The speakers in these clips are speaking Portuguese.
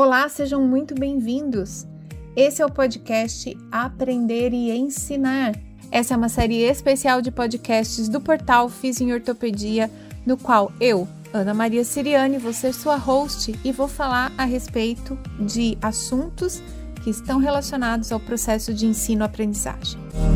Olá, sejam muito bem-vindos! Esse é o podcast Aprender e Ensinar. Essa é uma série especial de podcasts do portal Fiz em Ortopedia, no qual eu, Ana Maria Siriani, vou ser sua host e vou falar a respeito de assuntos que estão relacionados ao processo de ensino-aprendizagem.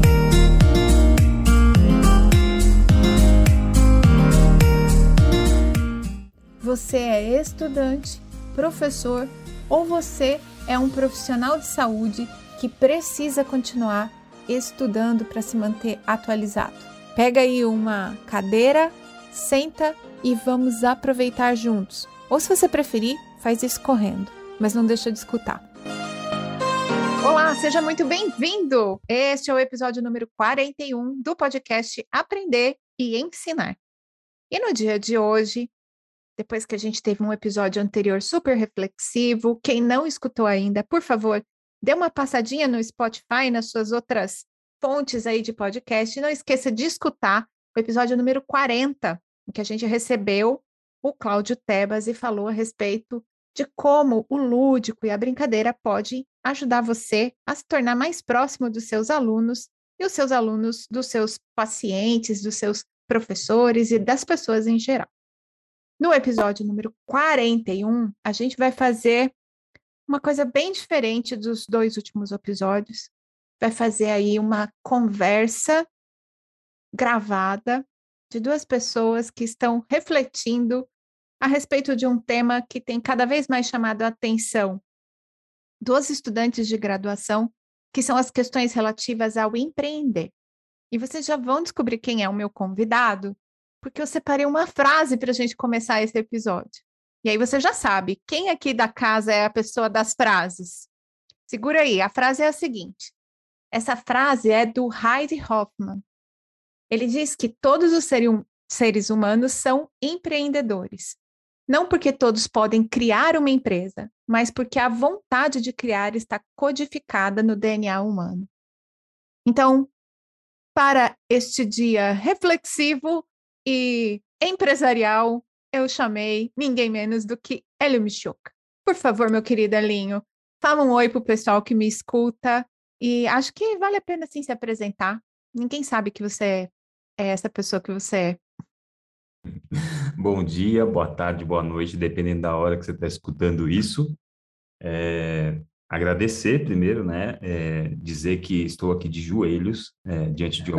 Você é estudante, professor ou você é um profissional de saúde que precisa continuar estudando para se manter atualizado. Pega aí uma cadeira, senta e vamos aproveitar juntos. Ou se você preferir, faz isso correndo, mas não deixa de escutar. Olá, seja muito bem-vindo! Este é o episódio número 41 do podcast Aprender e Ensinar. E no dia de hoje, depois que a gente teve um episódio anterior super reflexivo, quem não escutou ainda, por favor, dê uma passadinha no Spotify, nas suas outras fontes aí de podcast, e não esqueça de escutar o episódio número 40, em que a gente recebeu o Cláudio Tebas e falou a respeito de como o lúdico e a brincadeira pode ajudar você a se tornar mais próximo dos seus alunos e os seus alunos dos seus pacientes, dos seus professores e das pessoas em geral. No episódio número 41, a gente vai fazer uma coisa bem diferente dos dois últimos episódios. Vai fazer aí uma conversa gravada de duas pessoas que estão refletindo a respeito de um tema que tem cada vez mais chamado a atenção dos estudantes de graduação, que são as questões relativas ao empreender. E vocês já vão descobrir quem é o meu convidado, porque eu separei uma frase para a gente começar esse episódio. E aí você já sabe, quem aqui da casa é a pessoa das frases? Segura aí, a frase é a seguinte. Essa frase é do Heidi Hoffmann. Ele diz que todos os seres humanos são empreendedores. Não porque todos podem criar uma empresa, mas porque a vontade de criar está codificada no DNA humano. Então, para este dia reflexivo e empresarial, eu chamei ninguém menos do que Hélio Michuca. Por favor, meu querido Elinho, fala um oi para o pessoal que me escuta e acho que vale a pena sim se apresentar. Ninguém sabe que você é essa pessoa que você é. Bom dia, boa tarde, boa noite, dependendo da hora que você está escutando isso. Agradecer primeiro, né? Dizer que estou aqui de joelhos, diante de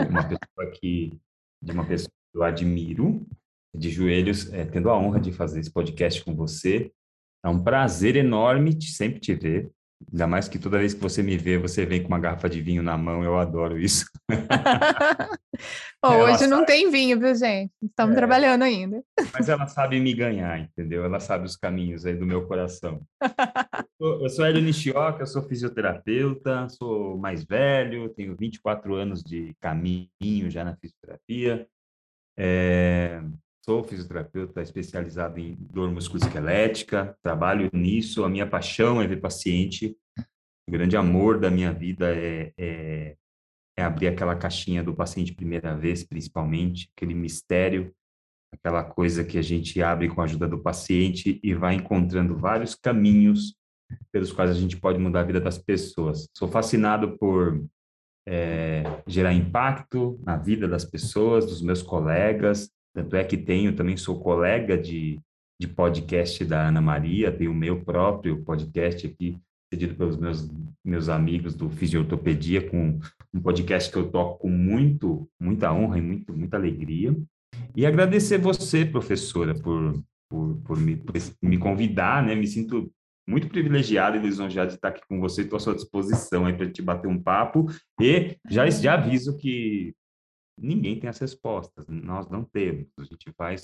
uma pessoa que eu admiro, de joelhos, tendo a honra de fazer esse podcast com você. É um prazer enorme sempre te ver. Ainda mais que toda vez que você me vê, você vem com uma garrafa de vinho na mão, eu adoro isso. Hoje não tem vinho, viu, gente? Estamos trabalhando ainda. Mas ela sabe me ganhar, entendeu? Ela sabe os caminhos aí do meu coração. Eu sou Hélio Nishioka, eu sou fisioterapeuta, sou mais velho, tenho 24 anos de caminho já na fisioterapia. Sou fisioterapeuta especializado em dor musculoesquelética, trabalho nisso, a minha paixão é ver paciente. O grande amor da minha vida é abrir aquela caixinha do paciente primeira vez, principalmente, aquele mistério, aquela coisa que a gente abre com a ajuda do paciente e vai encontrando vários caminhos pelos quais a gente pode mudar a vida das pessoas. Sou fascinado por gerar impacto na vida das pessoas, dos meus colegas, tanto é que também sou colega de podcast da Ana Maria, tenho o meu próprio podcast aqui, cedido pelos meus amigos do Fisiortopedia, com um podcast que eu toco com muita honra e muita alegria. E agradecer você, professora, por me convidar, né? Me sinto muito privilegiado e lisonjeado de estar aqui com você, estou à sua disposição aí para te bater um papo e já aviso que ninguém tem as respostas, nós não temos, a gente vai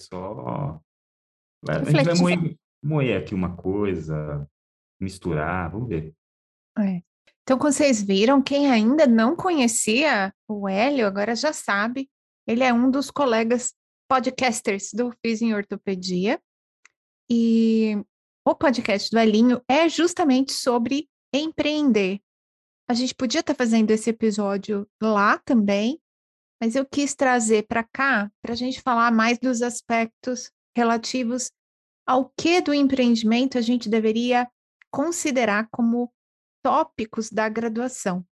a gente vai moer aqui uma coisa, misturar, vamos ver. Então, como vocês viram, quem ainda não conhecia o Hélio, agora já sabe, ele é um dos colegas podcasters do Fiz em Ortopedia e o podcast do Elinho é justamente sobre empreender. A gente podia estar fazendo esse episódio lá também, mas eu quis trazer para cá para a gente falar mais dos aspectos relativos ao que do empreendimento a gente deveria considerar como tópicos da graduação.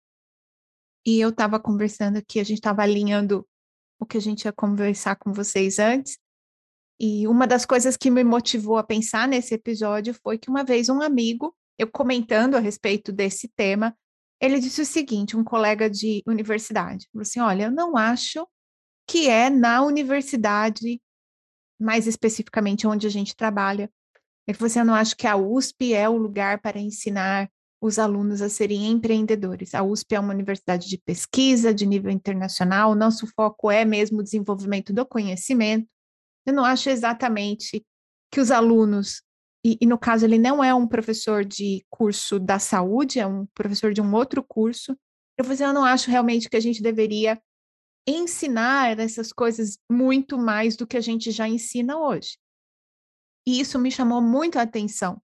E eu estava conversando aqui, a gente estava alinhando o que a gente ia conversar com vocês antes. E uma das coisas que me motivou a pensar nesse episódio foi que uma vez um amigo, eu comentando a respeito desse tema, ele disse o seguinte, um colega de universidade, falou assim, olha, eu não acho que é na universidade, mais especificamente onde a gente trabalha, é que você não acha que a USP é o lugar para ensinar os alunos a serem empreendedores. A USP é uma universidade de pesquisa de nível internacional, nosso foco é mesmo o desenvolvimento do conhecimento. Eu não acho exatamente que os alunos, e no caso ele não é um professor de curso da saúde, é um professor de um outro curso, eu falei assim, eu não acho realmente que a gente deveria ensinar essas coisas muito mais do que a gente já ensina hoje. E isso me chamou muito a atenção,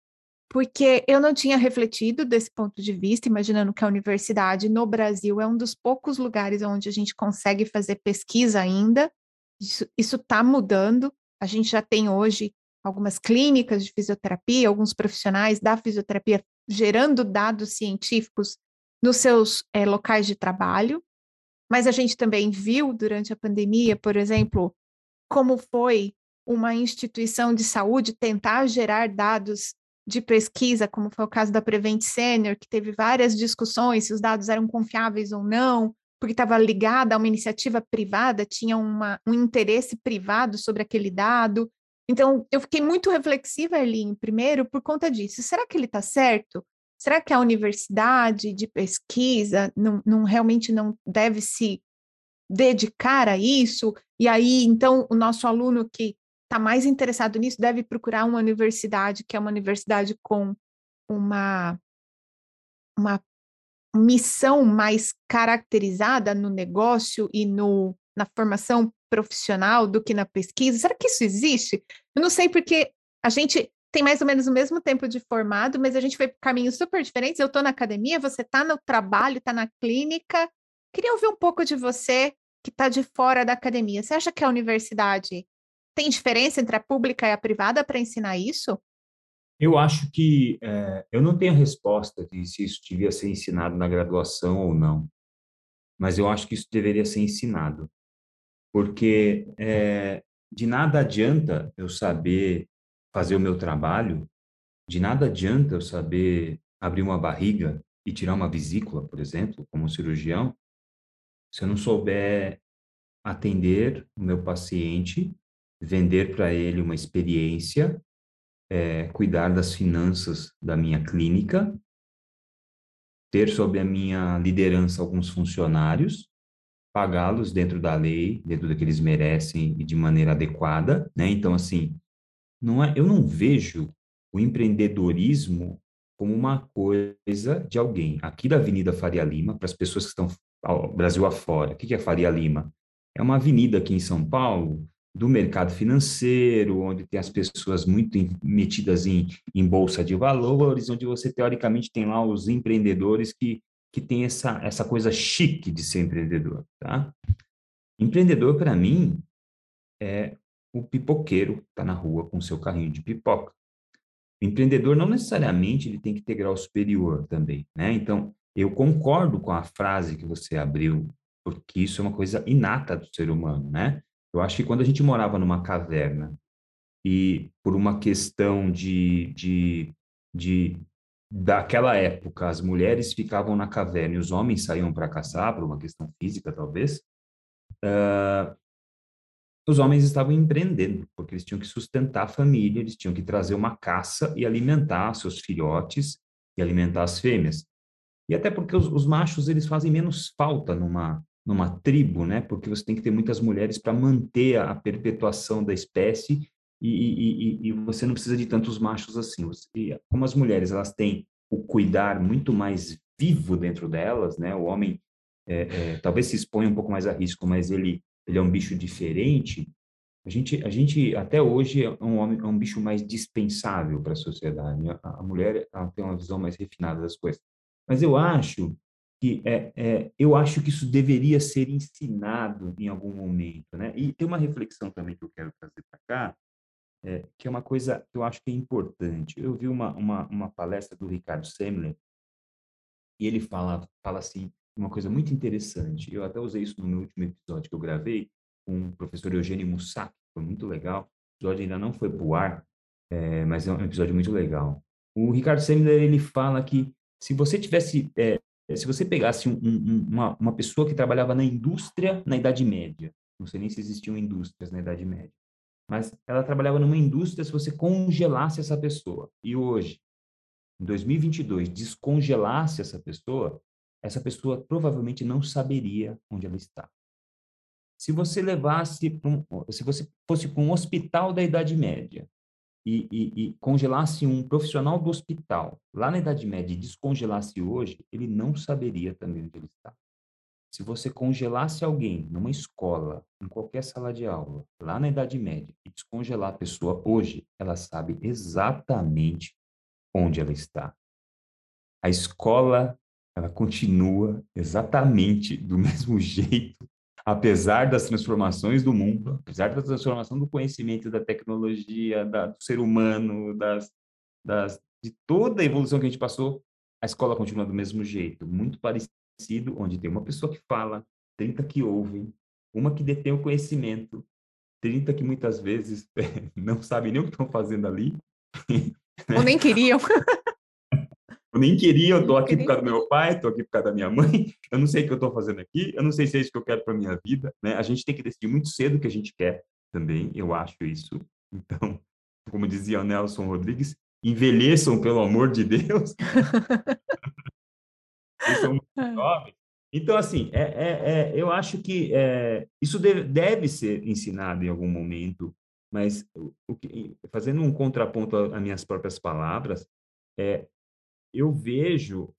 porque eu não tinha refletido desse ponto de vista, imaginando que a universidade no Brasil é um dos poucos lugares onde a gente consegue fazer pesquisa ainda. Isso está mudando. A gente já tem hoje algumas clínicas de fisioterapia, alguns profissionais da fisioterapia gerando dados científicos nos seus locais de trabalho. Mas a gente também viu durante a pandemia, por exemplo, como foi uma instituição de saúde tentar gerar dados de pesquisa, como foi o caso da Prevent Senior, que teve várias discussões se os dados eram confiáveis ou não, porque estava ligada a uma iniciativa privada, tinha um interesse privado sobre aquele dado. Então, eu fiquei muito reflexiva ali, primeiro, por conta disso. Será que ele está certo? Será que a universidade de pesquisa realmente não deve se dedicar a isso? E aí, então, o nosso aluno que está mais interessado nisso deve procurar uma universidade que é uma universidade com uma, uma missão mais caracterizada no negócio e na formação profissional do que na pesquisa? Será que isso existe? Eu não sei, porque a gente tem mais ou menos o mesmo tempo de formado, mas a gente foi por caminhos super diferentes. Eu estou na academia, você está no trabalho, está na clínica. Queria ouvir um pouco de você que está de fora da academia. Você acha que a universidade tem diferença entre a pública e a privada para ensinar isso? Eu acho que eu não tenho a resposta de se isso devia ser ensinado na graduação ou não, mas eu acho que isso deveria ser ensinado, porque de nada adianta eu saber fazer o meu trabalho, de nada adianta eu saber abrir uma barriga e tirar uma vesícula, por exemplo, como um cirurgião, se eu não souber atender o meu paciente, vender para ele uma experiência, cuidar das finanças da minha clínica, ter sob a minha liderança alguns funcionários, pagá-los dentro da lei, dentro do que eles merecem e de maneira adequada, né? Então, assim, eu não vejo o empreendedorismo como uma coisa de alguém. Aqui da Avenida Faria Lima, para as pessoas que estão ao Brasil afora, o que é Faria Lima? É uma avenida aqui em São Paulo do mercado financeiro, onde tem as pessoas muito metidas em bolsa de valores, onde você teoricamente tem lá os empreendedores que têm essa coisa chique de ser empreendedor, tá? Empreendedor, para mim, é o pipoqueiro que está na rua com seu carrinho de pipoca. O empreendedor não necessariamente ele tem que ter grau superior também, né? Então, eu concordo com a frase que você abriu, porque isso é uma coisa inata do ser humano, né? Eu acho que quando a gente morava numa caverna e por uma questão de daquela época, as mulheres ficavam na caverna e os homens saíam para caçar, por uma questão física, talvez, os homens estavam empreendendo, porque eles tinham que sustentar a família, eles tinham que trazer uma caça e alimentar seus filhotes e alimentar as fêmeas. E até porque os machos, eles fazem menos falta numa tribo, né? Porque você tem que ter muitas mulheres para manter a perpetuação da espécie e você não precisa de tantos machos assim. Como as mulheres, elas têm o cuidar muito mais vivo dentro delas, né? O homem talvez se exponha um pouco mais a risco, mas ele é um bicho diferente. A gente até hoje é um homem, é um bicho mais dispensável para a sociedade, né? A mulher ela tem uma visão mais refinada das coisas. Mas eu acho que isso deveria ser ensinado em algum momento, né? E tem uma reflexão também que eu quero trazer para cá, que é uma coisa que eu acho que é importante. Eu vi uma palestra do Ricardo Semler e ele fala assim, uma coisa muito interessante. Eu até usei isso no meu último episódio que eu gravei com o professor Eugênio Mussac, foi muito legal. O episódio ainda não foi para o ar, mas é um episódio muito legal. O Ricardo Semler, ele fala que se você tivesse, se você pegasse uma pessoa que trabalhava na indústria na Idade Média, não sei nem se existiam indústrias na Idade Média, mas ela trabalhava numa indústria, se você congelasse essa pessoa, e hoje, em 2022, descongelasse essa pessoa provavelmente não saberia onde ela está. Se você se você fosse para um hospital da Idade Média e congelasse um profissional do hospital lá na Idade Média e descongelasse hoje, ele não saberia também onde ele está. Se você congelasse alguém numa escola, em qualquer sala de aula, lá na Idade Média, e descongelar a pessoa hoje, ela sabe exatamente onde ela está. A escola, ela continua exatamente do mesmo jeito, apesar das transformações do mundo, apesar da transformação do conhecimento, da tecnologia, do ser humano, de toda a evolução que a gente passou, a escola continua do mesmo jeito, muito parecido, onde tem uma pessoa que fala, 30 que ouvem, uma que detém o conhecimento, 30 que muitas vezes não sabem nem o que estão fazendo ali, Ou nem queriam. eu nem queria, eu estou Nem aqui por queriam. causa do meu pai, estou aqui por causa da minha mãe, eu não sei o que eu estou fazendo aqui, eu não sei se é isso que eu quero para minha vida, né? A gente tem que decidir muito cedo o que a gente quer também, eu acho isso. Então, como dizia o Nelson Rodrigues, envelheçam pelo amor de Deus, né? Vocês são muito jovens. Então, assim, eu acho que isso deve ser ensinado em algum momento, mas fazendo um contraponto às minhas próprias palavras, eu vejo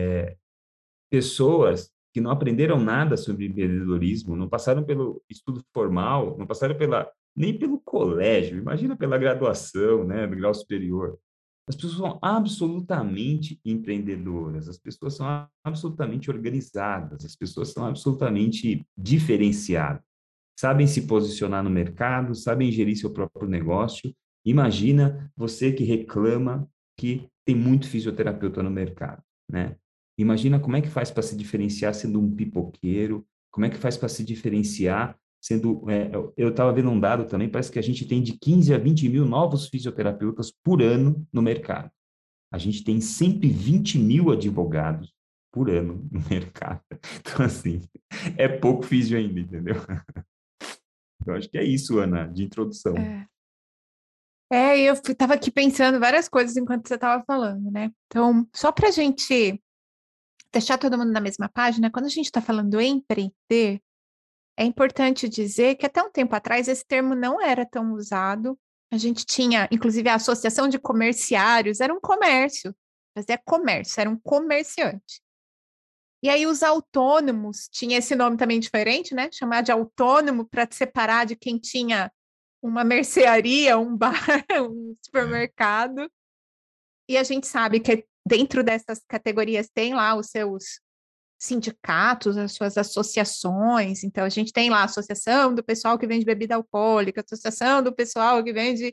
pessoas que não aprenderam nada sobre empreendedorismo, não passaram pelo estudo formal, não passaram nem pelo colégio, imagina pela graduação, né, do grau superior. As pessoas são absolutamente empreendedoras, as pessoas são absolutamente organizadas, as pessoas são absolutamente diferenciadas, sabem se posicionar no mercado, sabem gerir seu próprio negócio. Imagina você que reclama que tem muito fisioterapeuta no mercado, né? Imagina como é que faz para se diferenciar sendo um pipoqueiro, como é que faz para se diferenciar sendo... eu estava vendo um dado também, parece que a gente tem de 15 a 20 mil novos fisioterapeutas por ano no mercado. A gente tem 120 mil advogados por ano no mercado. Então, assim, é pouco físio ainda, entendeu? Eu acho que é isso, Ana, de introdução. É. Eu estava aqui pensando várias coisas enquanto você estava falando, né? Então, só para a gente deixar todo mundo na mesma página, quando a gente está falando em empreender, é importante dizer que até um tempo atrás esse termo não era tão usado. A gente tinha, inclusive, a Associação de Comerciários, era um comércio, fazia comércio, era um comerciante. E aí os autônomos, tinha esse nome também diferente, né? Chamar de autônomo para te separar de quem tinha uma mercearia, um bar, um supermercado. E a gente sabe que dentro dessas categorias tem lá os seus sindicatos, as suas associações. Então, a gente tem lá a associação do pessoal que vende bebida alcoólica, a associação do pessoal que vende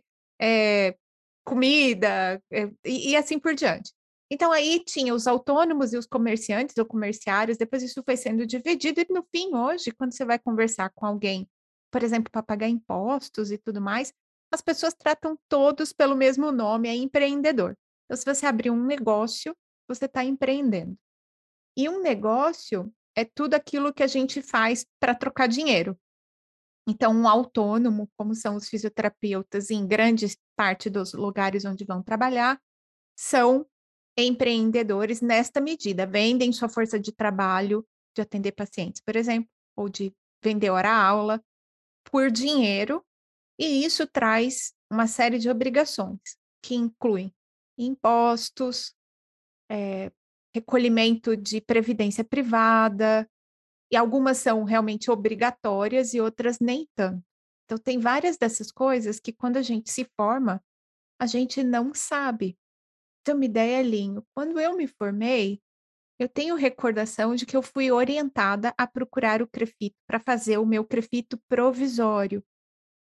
comida, e assim por diante. Então, aí tinha os autônomos e os comerciantes ou comerciários, depois isso foi sendo dividido, e no fim, hoje, quando você vai conversar com alguém, por exemplo, para pagar impostos e tudo mais, as pessoas tratam todos pelo mesmo nome, é empreendedor. Então, se você abrir um negócio, você está empreendendo. E um negócio é tudo aquilo que a gente faz para trocar dinheiro. Então, um autônomo, como são os fisioterapeutas em grande parte dos lugares onde vão trabalhar, são empreendedores nesta medida. Vendem sua força de trabalho, de atender pacientes, por exemplo, ou de vender hora-aula, por dinheiro, e isso traz uma série de obrigações, que incluem impostos, recolhimento de previdência privada, e algumas são realmente obrigatórias e outras nem tanto. Então, tem várias dessas coisas que, quando a gente se forma, a gente não sabe. Ter uma ideia, Linho, quando eu me formei, eu tenho recordação de que eu fui orientada a procurar o CREFITO para fazer o meu CREFITO provisório.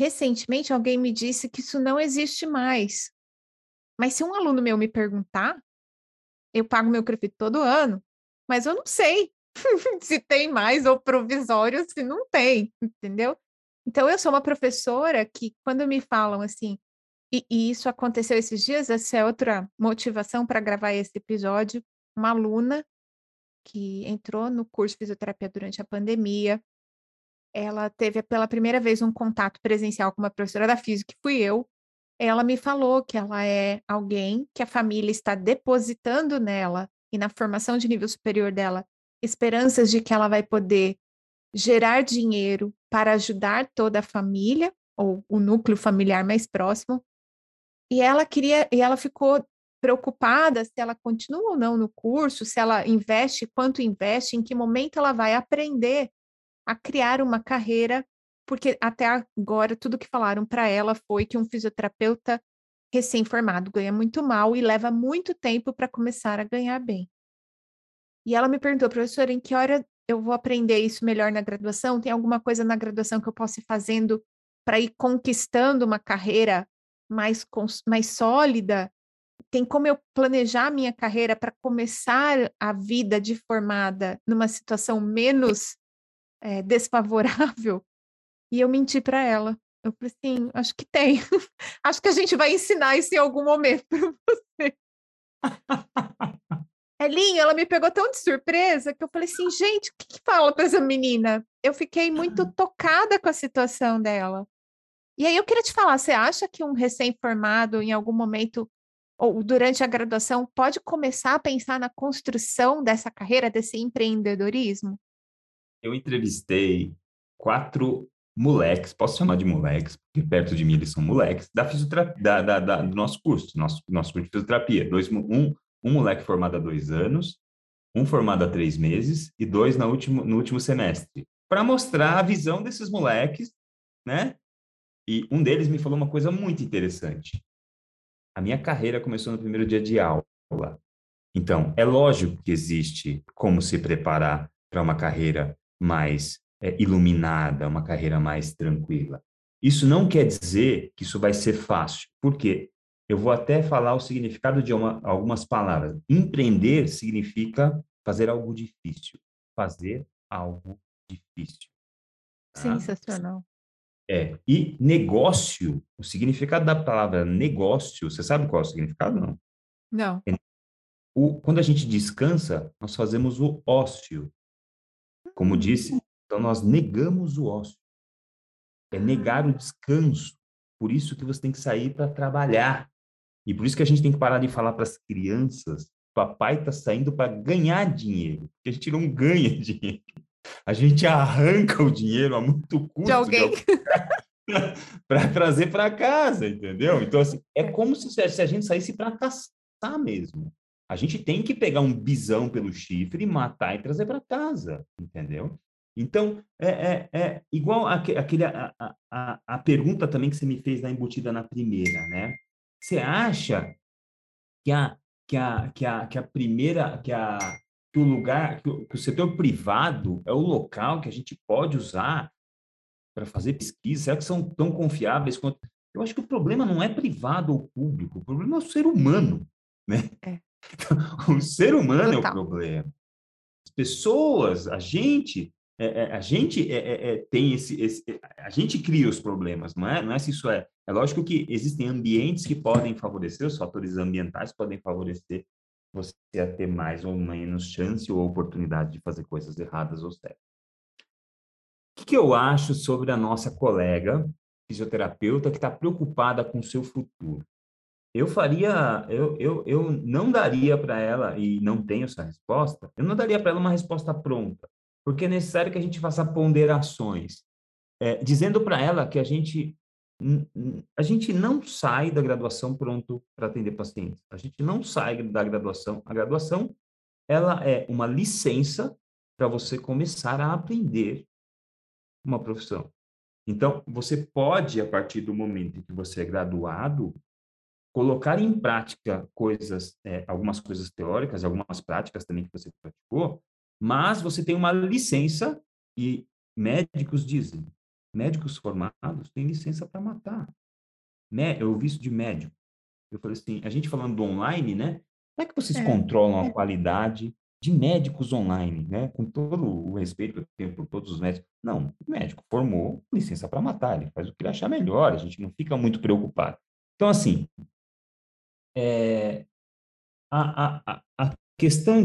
recentemente alguém me disse que isso não existe mais. Mas se um aluno meu me perguntar, eu pago meu CREFIT todo ano, mas eu não sei se tem mais ou provisório, se não tem, entendeu? Então, eu sou uma professora que, quando me falam assim, e isso aconteceu esses dias, essa é outra motivação para gravar esse episódio, uma aluna que entrou no curso de fisioterapia durante a pandemia, ela teve pela primeira vez um contato presencial com uma professora da física, que fui eu. Ela me falou que ela é alguém que a família está depositando nela e na formação de nível superior dela, esperanças de que ela vai poder gerar dinheiro para ajudar toda a família ou o núcleo familiar mais próximo. E ela ficou preocupada se ela continua ou não no curso, se ela investe, quanto investe, em que momento ela vai aprender a criar uma carreira, porque até agora tudo que falaram para ela foi que um fisioterapeuta recém-formado ganha muito mal e leva muito tempo para começar a ganhar bem. E ela me perguntou, professora, em que hora eu vou aprender isso melhor na graduação? Tem alguma coisa na graduação que eu possa ir fazendo para ir conquistando uma carreira mais sólida? Tem como eu planejar a minha carreira para começar a vida de formada numa situação menos desfavorável? E eu menti para ela. Eu falei assim, acho que tem. Acho que a gente vai ensinar isso em algum momento para você. Elinho, ela me pegou tão de surpresa que eu falei assim, gente, o que fala para essa menina? Eu fiquei muito tocada com a situação dela. E aí eu queria te falar, você acha que um recém-formado, em algum momento, ou durante a graduação, pode começar a pensar na construção dessa carreira, desse empreendedorismo? Eu entrevistei 4 moleques, posso chamar de moleques, porque perto de mim eles são moleques, da fisioterapia, do nosso curso, nosso curso de fisioterapia. Um moleque formado há 2 anos, um formado há 3 meses e dois no último semestre, para mostrar a visão desses moleques, né? E um deles me falou uma coisa muito interessante. A minha carreira começou no primeiro dia de aula. Então, é lógico que existe como se preparar para uma carreira mais iluminada, uma carreira mais tranquila. Isso não quer dizer que isso vai ser fácil, porque eu vou até falar o significado de algumas palavras. Empreender significa fazer algo difícil. Fazer algo difícil. Tá? Sensacional. E negócio, o significado da palavra negócio, você sabe qual é o significado? Não. Não. Quando a gente descansa, nós fazemos o ócio. Como disse, então nós negamos o ócio. É negar o descanso. Por isso que você tem que sair para trabalhar. E por isso que a gente tem que parar de falar para as crianças, papai está saindo para ganhar dinheiro. Porque a gente não ganha dinheiro. A gente arranca o dinheiro a muito De custo de alguém? alguém para trazer para casa, entendeu? Então, assim, é como se a gente saísse para caçar mesmo. A gente tem que pegar um bisão pelo chifre, matar e trazer para casa, entendeu? Então, é igual a pergunta também que você me fez na embutida na primeira, né? Você acha que a primeira, que o lugar, que o setor privado é o local que a gente pode usar para fazer pesquisa? Será que são tão confiáveis quanto... Eu acho que o problema não é privado ou público, o problema é o ser humano, né? É, O ser humano é o total. problema. As pessoas, a gente tem a gente cria os problemas, não é? Não é se isso é. É lógico que existem ambientes que podem favorecer, os fatores ambientais podem favorecer você a ter mais ou menos chance ou oportunidade de fazer coisas erradas ou certas. O que eu acho sobre a nossa colega fisioterapeuta que está preocupada com o seu futuro? Eu não daria para ela, e não tenho essa resposta, eu não daria para ela uma resposta pronta, porque é necessário que a gente faça ponderações, dizendo para ela que a gente não sai da graduação pronto para atender pacientes, a gente não sai da graduação, a graduação, ela é uma licença para você começar a aprender uma profissão. Então, você pode, a partir do momento em que você é graduado, colocar em prática algumas coisas teóricas, algumas práticas também que você praticou, mas você tem uma licença e médicos dizem, Médicos formados têm licença para matar. Eu ouvi isso de médico. Eu falei assim, a gente falando do online, né? Como é que vocês É, controlam a qualidade de médicos online, né? Com todo o respeito que eu tenho por todos os médicos. Não, o médico formou licença para matar, ele faz o que ele achar melhor, a gente não fica muito preocupado. Então, assim, é, a questão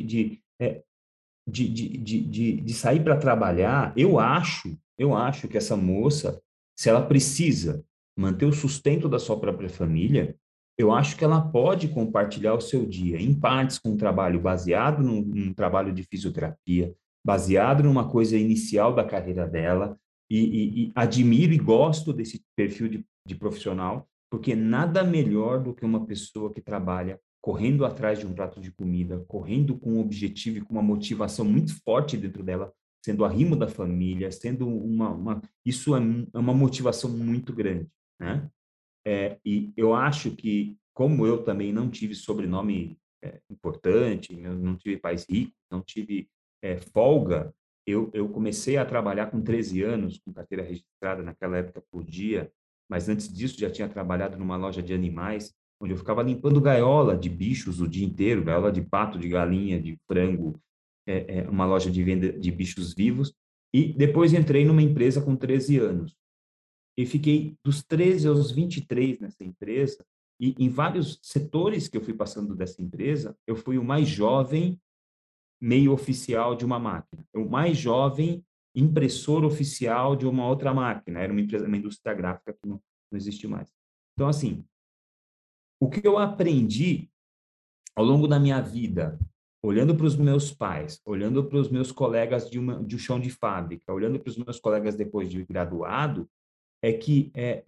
de sair para trabalhar, eu acho que essa moça, se ela precisa manter o sustento da sua própria família, eu acho que ela pode compartilhar o seu dia em partes com um trabalho baseado num trabalho de fisioterapia, baseado numa coisa inicial da carreira dela, e admiro e gosto desse perfil de profissional, porque nada melhor do que uma pessoa que trabalha correndo atrás de um prato de comida, correndo com um objetivo e com uma motivação muito forte dentro dela, sendo arrimo da família, sendo isso é uma motivação muito grande, né? E eu acho que, como eu também não tive sobrenome importante, eu não tive pais ricos, não tive folga, eu comecei a trabalhar com 13 anos, com carteira registrada, naquela época podia, mas antes disso já tinha trabalhado numa loja de animais, onde eu ficava limpando gaiola de bichos o dia inteiro, gaiola de pato, de galinha, de frango, uma loja de venda de bichos vivos, e depois entrei numa empresa com 13 anos, e fiquei dos 13 aos 23 nessa empresa, e em vários setores que eu fui passando dessa empresa, eu fui o mais jovem meio oficial de uma máquina, o mais jovem impressor oficial de uma outra máquina, era uma empresa, uma indústria gráfica que não existe mais. Então, assim, o que eu aprendi ao longo da minha vida, olhando para os meus pais, olhando para os meus colegas de um chão de fábrica, olhando para os meus colegas depois de graduado, é que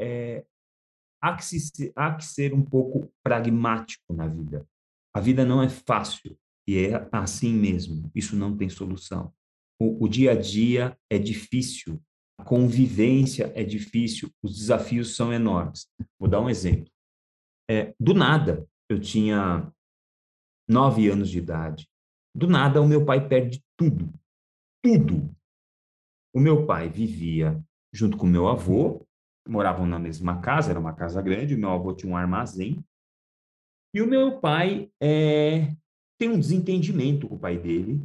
há que ser um pouco pragmático na vida. A vida não é fácil e é assim mesmo. Isso não tem solução. O dia a dia é difícil, a convivência é difícil, os desafios são enormes. Vou dar um exemplo. Do nada, eu tinha 9 anos de idade. Do nada, o meu pai perde tudo. Tudo. O meu pai vivia junto com o meu avô, moravam na mesma casa, era uma casa grande, o meu avô tinha um armazém, e o meu pai tem um desentendimento com o pai dele,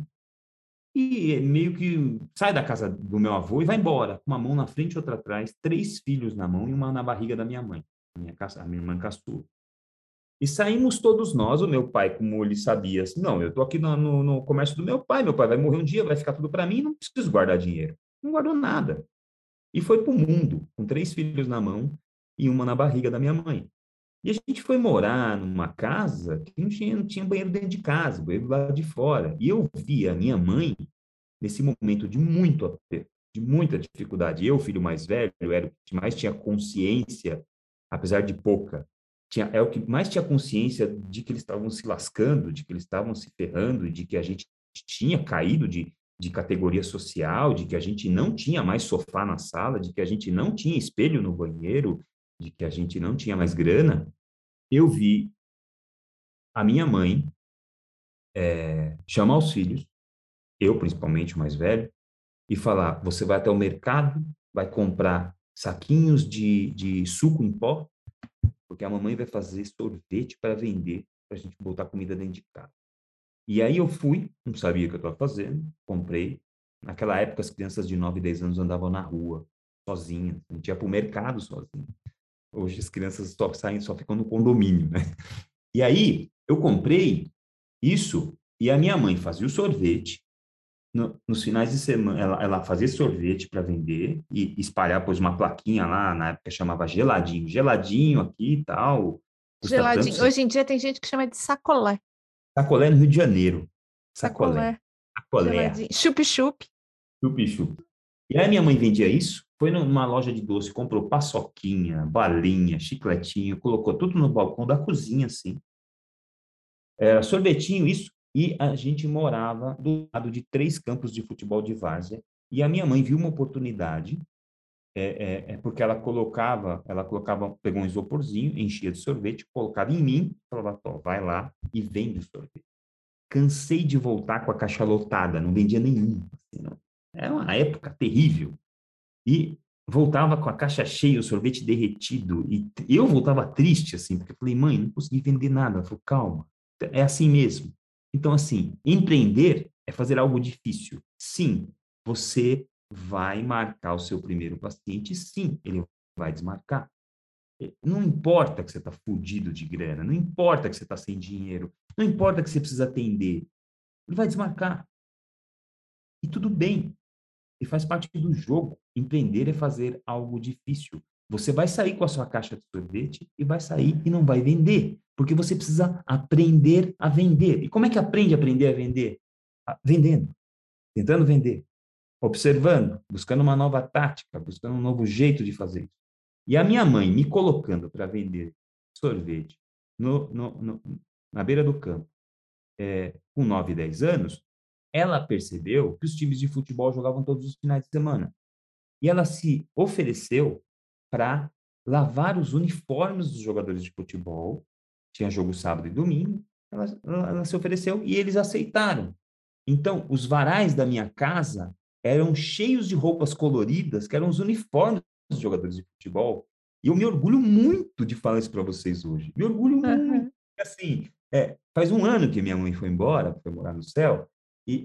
e meio que sai da casa do meu avô e vai embora, com uma mão na frente e outra atrás, 3 filhos na mão e uma na barriga da minha mãe, a minha irmã caçula. E saímos todos nós, o meu pai, como ele sabia, assim, não, eu estou aqui no comércio do meu pai vai morrer um dia, vai ficar tudo para mim, não preciso guardar dinheiro. Não guardou nada. E foi para o mundo, com 3 filhos na mão e uma na barriga da minha mãe. E a gente foi morar numa casa que não tinha banheiro dentro de casa, banheiro lá de fora. E eu vi a minha mãe, nesse momento de muito aperto, de muita dificuldade. Eu, filho mais velho, era o que mais tinha consciência, apesar de pouca. É o que mais tinha consciência de que eles estavam se lascando, de que eles estavam se ferrando, de que a gente tinha caído de categoria social, de que a gente não tinha mais sofá na sala, de que a gente não tinha espelho no banheiro, de que a gente não tinha mais grana. Eu vi a minha mãe chamar os filhos, eu principalmente o mais velho, e falar: você vai até o mercado, vai comprar saquinhos de suco em pó, porque a mamãe vai fazer sorvete para vender, para a gente botar comida dentro de casa. E aí eu fui, não sabia o que eu estava fazendo, comprei. Naquela época, as crianças de 9 10 anos andavam na rua, sozinhas. A gente ia para o mercado sozinho. Hoje as crianças só saem, só ficam no condomínio, né? E aí eu comprei isso e a minha mãe fazia o sorvete. Nos finais de semana, ela fazia sorvete para vender e espalhar, pôs uma plaquinha lá, na época chamava geladinho, geladinho aqui e tal, custa tanto. geladinho. Hoje em dia tem gente que chama de sacolé. Sacolé no Rio de Janeiro. Sacolé. Sacolé, Sacolé. geladinho. Chup-chup. Chup-chup. E aí minha mãe vendia isso, foi numa loja de doce, comprou paçoquinha, balinha, chicletinho, colocou tudo no balcão da cozinha, assim. Era sorvetinho, isso. E a gente morava do lado de 3 campos de futebol de várzea. E a minha mãe viu uma oportunidade, porque ela colocava, pegou um isoporzinho, enchia de sorvete, colocava em mim, falava: Tó, vai lá e vende o sorvete. Cansei de voltar com a caixa lotada, não vendia nenhum. Assim, não. Era uma época terrível. E voltava com a caixa cheia, o sorvete derretido, e eu voltava triste, assim, porque eu falei, mãe, não consegui vender nada. Ela falou, calma, é assim mesmo. Então, assim, empreender é fazer algo difícil. Sim, você vai marcar o seu primeiro paciente, sim, ele vai desmarcar. Não importa que você está fudido de grana, não importa que você está sem dinheiro, não importa que você precisa atender, ele vai desmarcar. E tudo bem, e faz parte do jogo. Empreender é fazer algo difícil. Você vai sair com a sua caixa de sorvete e vai sair e não vai vender, porque você precisa aprender a vender. E como é que aprende a aprender a vender? Vendendo, tentando vender, observando, buscando uma nova tática, buscando um novo jeito de fazer isso. E a minha mãe me colocando para vender sorvete no, no, no, na beira do campo, com 9, 10 anos, ela percebeu que os times de futebol jogavam todos os finais de semana. E ela se ofereceu para lavar os uniformes dos jogadores de futebol. Tinha jogo sábado e domingo. Ela se ofereceu e eles aceitaram. Então, os varais da minha casa eram cheios de roupas coloridas, que eram os uniformes dos jogadores de futebol. E eu me orgulho muito de falar isso para vocês hoje. Me orgulho muito. Uhum. Assim, faz um ano que minha mãe foi embora, foi morar no céu, e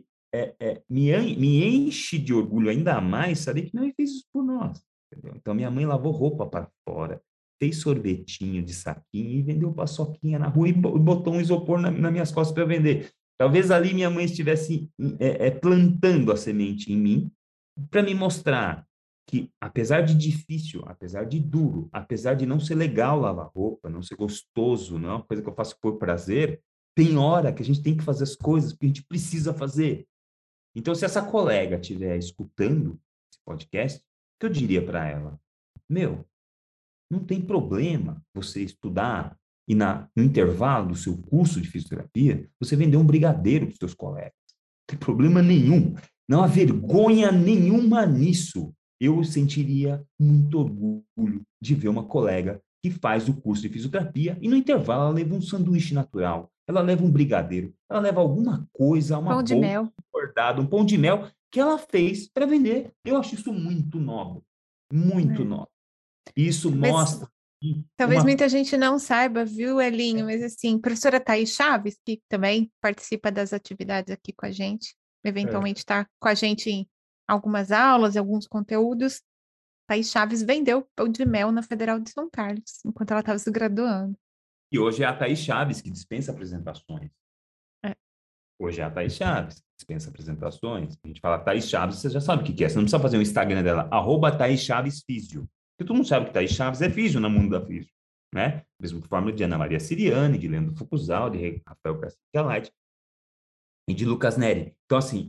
me enche de orgulho ainda mais saber que minha mãe fez isso por nós. Entendeu? Então, minha mãe lavou roupa para fora, fez sorvetinho de saquinho e vendeu paçoquinha na rua e botou um isopor nas minhas costas para vender. Talvez ali minha mãe estivesse plantando a semente em mim para me mostrar que, apesar de difícil, apesar de duro, apesar de não ser legal lavar roupa, não ser gostoso, não é uma coisa que eu faço por prazer, tem hora que a gente tem que fazer as coisas porque a gente precisa fazer. Então, se essa colega estiver escutando esse podcast, o que eu diria para ela? Meu, não tem problema você estudar e no intervalo do seu curso de fisioterapia, você vender um brigadeiro para os seus colegas. Não tem problema nenhum. Não há vergonha nenhuma nisso. Eu sentiria muito orgulho de ver uma colega que faz o curso de fisioterapia e no intervalo ela leva um sanduíche natural, ela leva um brigadeiro, ela leva alguma coisa, uma Pão de bolsa mel. bordada, um pão de mel que ela fez para vender. Eu acho isso muito nobre, muito É. nobre. Isso Talvez, mostra talvez uma. muita gente não saiba, viu, Elinho? Mas assim, professora Thaís Chaves, que também participa das atividades aqui com a gente, eventualmente está com a gente em algumas aulas, em alguns conteúdos. Thaís Chaves vendeu pão de mel na Federal de São Carlos, enquanto ela estava se graduando. E hoje é a Thaís Chaves que dispensa apresentações. É. Hoje é a Thaís Chaves que dispensa apresentações. A gente fala Thaís Chaves, você já sabe o que é. Você não precisa fazer um Instagram dela, @Thaís Chaves Físio. Porque todo mundo sabe que Thaís Chaves é físio no mundo da físio. Né? Mesmo forma de Ana Maria Siriani, de Leandro Focuzal, de Rafael Garcia Light e de Lucas Neri. Então, assim,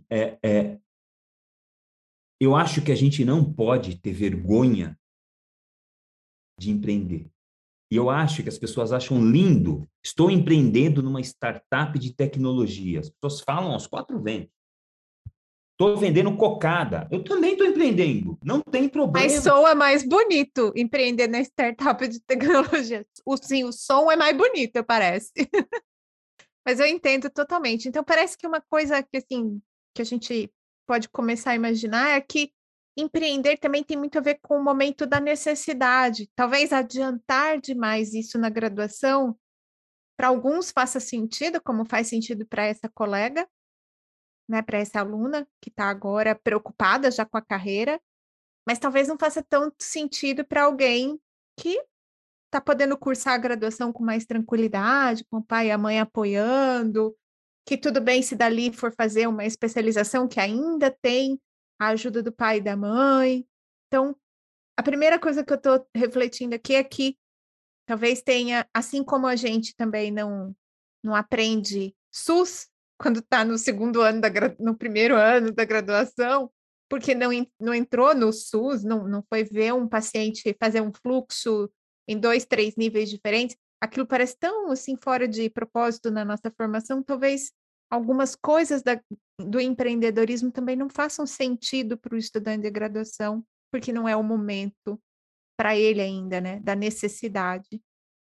eu acho que a gente não pode ter vergonha de empreender. E eu acho que as pessoas acham lindo. Estou empreendendo numa startup de tecnologia. As pessoas falam aos quatro ventos. Estou vendendo cocada. Eu também estou empreendendo. Não tem Mas problema. soa mais bonito empreender na startup de tecnologia. Sim, o som é mais bonito, parece. Mas eu entendo totalmente. Então, parece que uma coisa que, assim, que a gente pode começar a imaginar é que empreender também tem muito a ver com o momento da necessidade. Talvez adiantar demais isso na graduação, para alguns faça sentido, como faz sentido para essa colega, né, para essa aluna que está agora preocupada já com a carreira, mas talvez não faça tanto sentido para alguém que está podendo cursar a graduação com mais tranquilidade, com o pai e a mãe apoiando, que tudo bem se dali for fazer uma especialização que ainda tem a ajuda do pai e da mãe. Então, a primeira coisa que eu estou refletindo aqui é que talvez tenha, assim como a gente também não aprende SUS quando está no segundo ano no primeiro ano da graduação, porque não entrou no SUS, não foi ver um paciente fazer um fluxo em 2, 3 níveis diferentes, aquilo parece tão assim fora de propósito na nossa formação, talvez algumas coisas do empreendedorismo também não façam sentido para o estudante de graduação, porque não é o momento para ele ainda, né, da necessidade.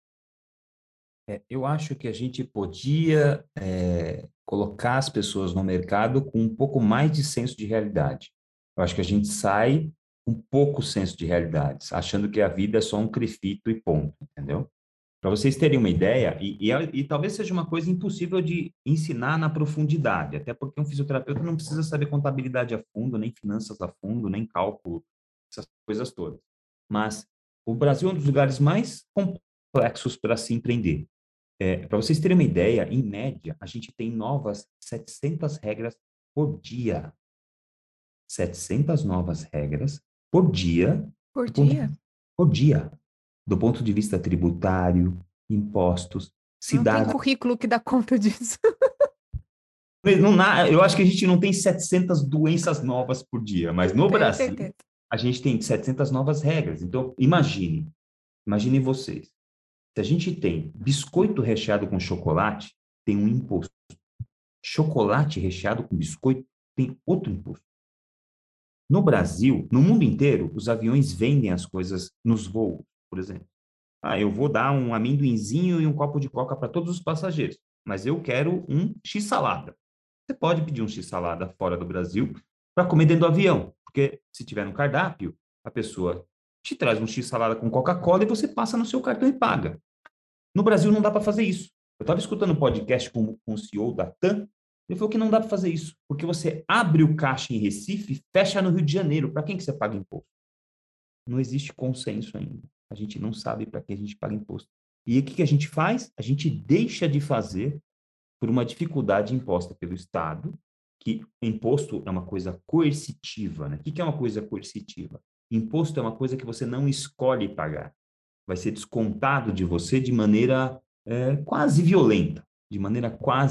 Eu acho que a gente podia colocar as pessoas no mercado com um pouco mais de senso de realidade. Eu acho que a gente sai com pouco senso de realidades, achando que a vida é só um crefito e ponto, entendeu? Para vocês terem uma ideia, e talvez seja uma coisa impossível de ensinar na profundidade, até porque um fisioterapeuta não precisa saber contabilidade a fundo, nem finanças a fundo, nem cálculo, essas coisas todas. Mas o Brasil é um dos lugares mais complexos para se empreender. Para vocês terem uma ideia, em média, a gente tem novas 700 regras por dia. 700 novas regras por dia, Por do ponto, dia? por dia, do ponto de vista tributário, impostos, Não tem cidade. currículo que dá conta disso. Eu acho que a gente não tem 700 doenças novas por dia, mas no Tenho Brasil certeza. a gente tem 700 novas regras. Então, imagine vocês. Se a gente tem biscoito recheado com chocolate, tem um imposto. Chocolate recheado com biscoito tem outro imposto. No Brasil, no mundo inteiro, os aviões vendem as coisas nos voos, por exemplo. Ah, eu vou dar um amendoinzinho e um copo de coca para todos os passageiros, mas eu quero um x-salada. Você pode pedir um x-salada fora do Brasil para comer dentro do avião, porque se tiver no cardápio, a pessoa te traz um x-salada com Coca-Cola e você passa no seu cartão e paga. No Brasil não dá para fazer isso. Eu estava escutando um podcast com o CEO da TAM, ele falou que não dá para fazer isso, porque você abre o caixa em Recife e fecha no Rio de Janeiro. Para quem que você paga imposto? Não existe consenso ainda. A gente não sabe para que a gente paga imposto. E o que a gente faz? A gente deixa de fazer por uma dificuldade imposta pelo Estado, que imposto é uma coisa coercitiva, né? O que é uma coisa coercitiva? Imposto é uma coisa que você não escolhe pagar. Vai ser descontado de você de maneira quase violenta, de maneira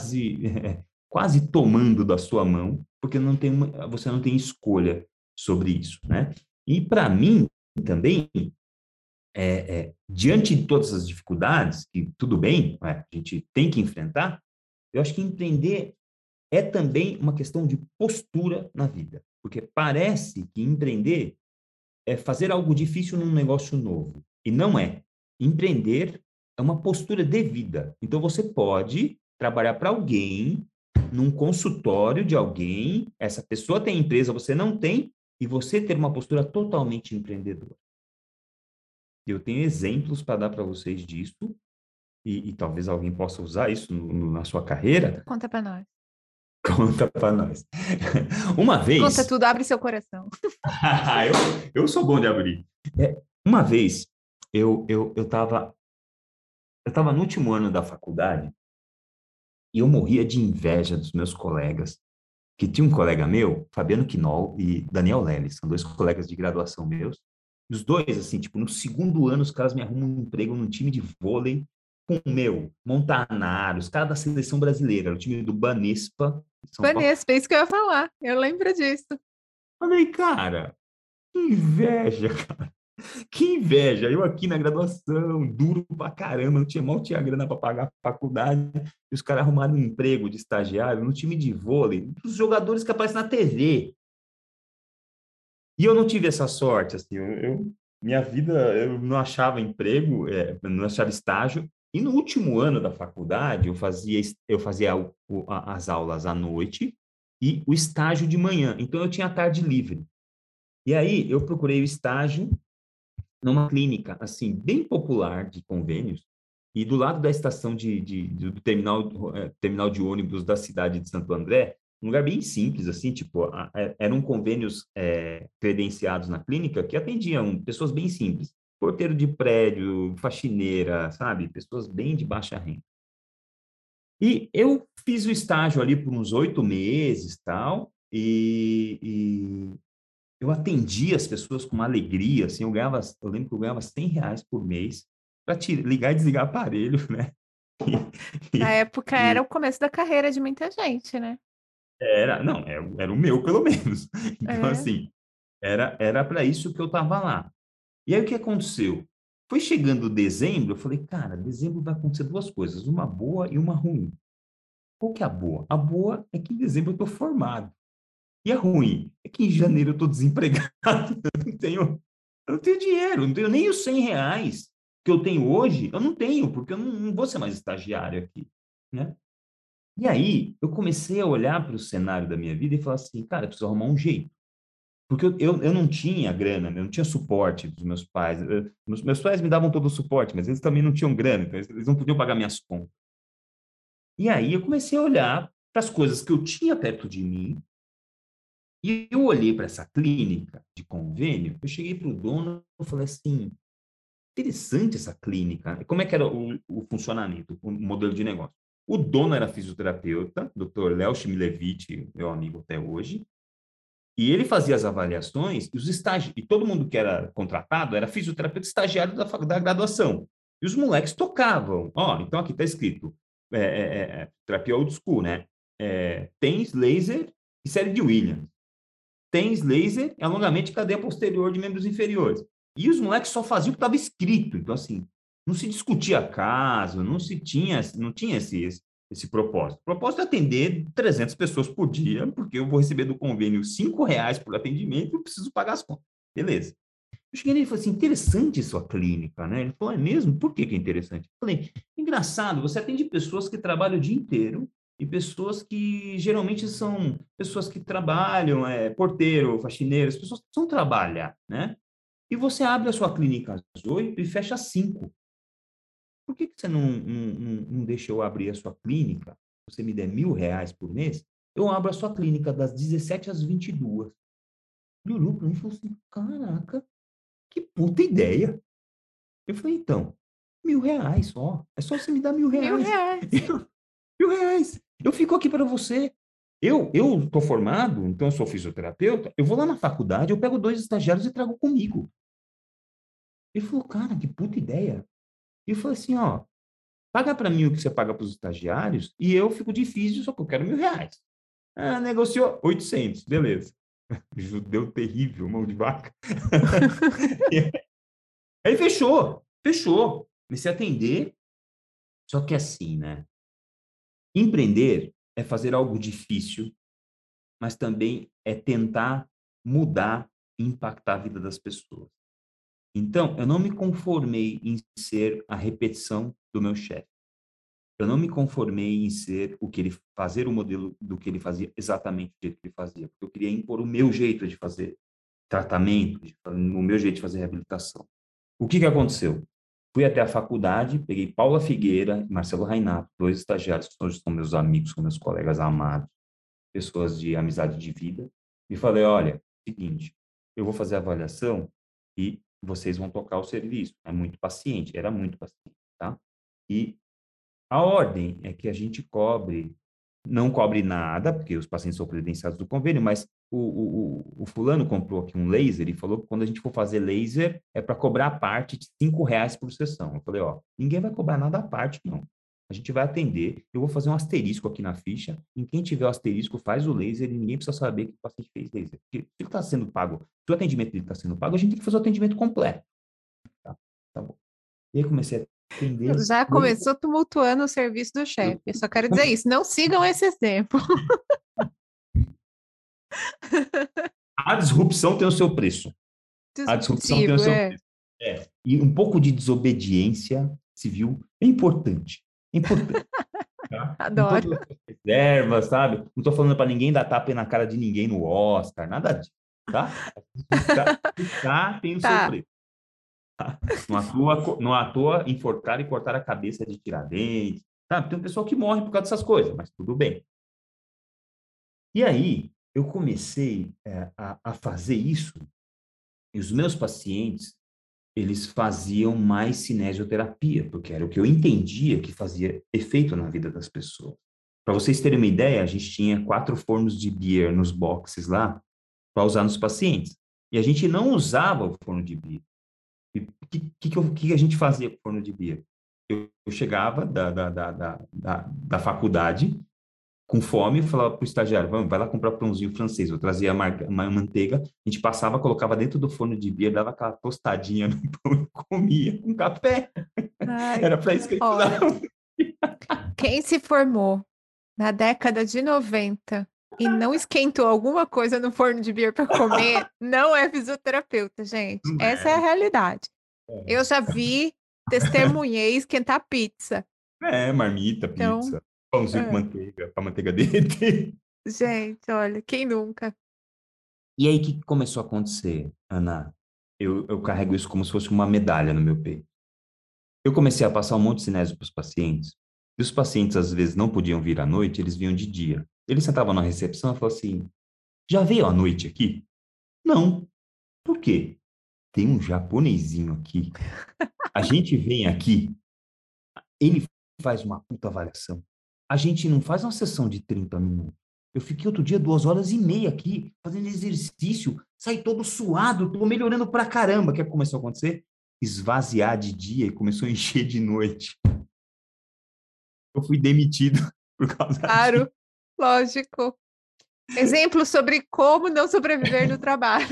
quase tomando da sua mão, porque você não tem escolha sobre isso, né? E para mim também diante de todas as dificuldades, que tudo bem, a gente tem que enfrentar, eu acho que empreender é também uma questão de postura na vida, porque parece que empreender é fazer algo difícil num negócio novo, e não é. Empreender é uma postura de vida. Então você pode trabalhar para alguém, num consultório de alguém, essa pessoa tem empresa, você não tem, e você ter uma postura totalmente empreendedora. Eu tenho exemplos para dar para vocês disso, e talvez alguém possa usar isso na sua carreira. Conta pra nós. Conta para nós. Uma Conta vez, tudo, abre seu coração. eu sou bom de abrir. Uma vez, eu tava no último ano da faculdade e eu morria de inveja dos meus colegas, que tinha um colega meu, Fabiano Quinol e Daniel Leles, são dois colegas de graduação meus. E os dois, assim, tipo, no segundo ano, os caras me arrumam um emprego num time de vôlei com o meu, Montanaro, os caras da seleção brasileira, o time do Banespa, de São Paulo. Vanessa, é isso que eu ia falar. Eu lembro disso. Falei, cara, que inveja, cara. Que inveja. Eu aqui na graduação, duro pra caramba, mal tinha grana para pagar a faculdade. E os caras arrumaram um emprego de estagiário no time de vôlei, dos jogadores que aparecem na TV. E eu não tive essa sorte, assim, minha vida, eu não achava emprego, não achava estágio. E no último ano da faculdade, eu fazia as aulas à noite e o estágio de manhã. Então, eu tinha a tarde livre. E aí, eu procurei o estágio numa clínica, assim, bem popular de convênios, e do lado da estação do terminal de ônibus da cidade de Santo André, um lugar bem simples, assim, tipo, eram convênios credenciados na clínica que atendiam pessoas bem simples, porteiro de prédio, faxineira, sabe? Pessoas bem de baixa renda. E eu fiz o estágio ali por uns 8 meses, tal, e eu atendia as pessoas com uma alegria, assim, eu lembro que eu ganhava R$ 100 por mês para ligar e desligar aparelho, né? Na E, época era e o começo da carreira de muita gente, né? não, era o meu, pelo menos. Então, É. assim, era para isso que eu estava lá. E aí, o que aconteceu? Foi chegando dezembro, eu falei, cara, dezembro vai acontecer duas coisas, uma boa e uma ruim. Qual que é a boa? A boa é que em dezembro eu estou formado. E a ruim é que em janeiro eu estou desempregado, eu não tenho dinheiro, não tenho nem os R$ 100 que eu tenho hoje, eu não tenho, porque eu não vou ser mais estagiário aqui, né? E aí, eu comecei a olhar para o cenário da minha vida e falar assim, cara, eu preciso arrumar um jeito. Porque eu não tinha grana, né? Eu não tinha suporte dos meus pais. Meus pais me davam todo o suporte, mas eles também não tinham grana, então eles não podiam pagar minhas contas. E aí eu comecei a olhar para as coisas que eu tinha perto de mim, e eu olhei para essa clínica de convênio, eu cheguei para o dono e falei assim, interessante essa clínica. Como é que era o funcionamento, o modelo de negócio? O dono era fisioterapeuta, Dr. Léo Schmilevich, meu amigo até hoje, e ele fazia as avaliações e os estágios, e todo mundo que era contratado era fisioterapeuta estagiário da graduação. E os moleques tocavam. Ó, então aqui está escrito terapia old school, né? TENS, laser e série de Williams. TENS, laser e alongamento de cadeia posterior de membros inferiores. E os moleques só faziam o que estava escrito. Então, assim, não se discutia caso, não tinha esse propósito. O propósito é atender 300 pessoas por dia, porque eu vou receber do convênio R$ 5 por atendimento e eu preciso pagar as contas. Beleza. Eu cheguei nele e falei assim, interessante sua clínica, né? Ele falou, é mesmo? Por que que é interessante? Eu falei, engraçado, você atende pessoas que trabalham o dia inteiro e pessoas que geralmente são pessoas que trabalham, porteiro, faxineiro, as pessoas que precisam trabalhar, né? E você abre a sua clínica às 8 e fecha às 5. Por que que você não deixa eu abrir a sua clínica? Você me der R$ 1.000 por mês, eu abro a sua clínica das 17 às 22. Ele olhou para mim e falou assim, caraca, que puta ideia. Eu falei, então, R$ 1.000 só. É só você me dar R$ 1.000. Mil reais. R$ 1.000. Eu fico aqui para você. Eu estou formado, então eu sou fisioterapeuta. Eu vou lá na faculdade, eu pego 2 estagiários e trago comigo. Ele falou, cara, que puta ideia. E eu falei assim, ó, paga para mim o que você paga para os estagiários e eu fico de físio, só que eu quero R$ 1.000. Ah, negociou 800, beleza. Judeu terrível, mão de vaca. Aí fechou. Comecei a atender, só que assim, né? Empreender é fazer algo difícil, mas também é tentar mudar e impactar a vida das pessoas. Então, eu não me conformei em ser a repetição do meu chefe. Eu não me conformei em ser fazer o modelo do que ele fazia exatamente do jeito que ele fazia, porque eu queria impor o meu jeito de fazer tratamento, o meu jeito de fazer reabilitação. O que que aconteceu? Fui até a faculdade, peguei Paula Figueira e Marcelo Rainato, 2 estagiários que hoje são meus amigos, são meus colegas amados, pessoas de amizade de vida, e falei, olha, seguinte, eu vou fazer a avaliação e vocês vão tocar o serviço. É muito paciente, era muito paciente, tá? E a ordem é que a gente não cobre nada, porque os pacientes são credenciados do convênio, mas o fulano comprou aqui um laser e falou que quando a gente for fazer laser é para cobrar a parte de R$ 5 por sessão. Eu falei, ó, ninguém vai cobrar nada à parte, não. A gente vai atender, eu vou fazer um asterisco aqui na ficha, em quem tiver o asterisco faz o laser e ninguém precisa saber que o paciente fez laser. Porque se ele está sendo pago, se o atendimento dele está sendo pago, a gente tem que fazer o atendimento completo. Tá, tá bom. E aí comecei a atender, Já e aí começou tumultuando o serviço do chefe. eu Eu só quero dizer isso. Não sigam esse exemplo. A disrupção tem o seu preço. A disrupção tem o Disruptivo, seu é. preço. E um pouco de desobediência civil é importante. É importante. Tá? Não estou Adoro. falando de reserva, sabe? Não estou falando para ninguém dar tapa na cara de ninguém no Oscar, nada disso. Tá? Disruptar tem o seu Tá. preço. Tá? Não atua enforcar e cortar a cabeça de Tiradentes. Sabe? Tem um pessoal que morre por causa dessas coisas, mas tudo bem. E aí, eu comecei a fazer isso, e os meus pacientes eles faziam mais cinesioterapia, porque era o que eu entendia que fazia efeito na vida das pessoas. Para vocês terem uma ideia, a gente tinha 4 fornos de beer nos boxes lá para usar nos pacientes. E a gente não usava o forno de beer. E o que a gente fazia com o forno de beer? Eu chegava da faculdade com fome, eu falava para o estagiário, vamos, vai lá comprar pãozinho francês. Eu trazia uma manteiga, a gente passava, colocava dentro do forno de beer, dava aquela tostadinha no pão e comia com café. Ai, Era para isso que a gente olha, usava. quem se formou na década de 90 e não esquentou alguma coisa no forno de beer para comer, não é fisioterapeuta, gente. Não Essa é a é. realidade. Eu já vi, testemunhei esquentar pizza. Marmita, Então, pizza, pãozinho com é. manteiga, para manteiga derreter. Gente, olha, quem nunca? E aí, o que começou a acontecer, Ana? Eu carrego isso como se fosse uma medalha no meu peito. Eu comecei a passar um monte de cinésio para os pacientes. E os pacientes, às vezes, não podiam vir à noite, eles vinham de dia. Eles sentavam na recepção e falavam assim, já veio à noite aqui? Não. Por quê? Tem um japonesinho aqui. A gente vem aqui, ele faz uma puta avaliação. A gente não faz uma sessão de 30 minutos. Eu fiquei outro dia 2 horas e meia aqui, fazendo exercício, saí todo suado, tô melhorando pra caramba. O que começou a acontecer? Esvaziar de dia e começou a encher de noite. Eu fui demitido por causa disso. Claro, lógico. Exemplo sobre como não sobreviver no trabalho.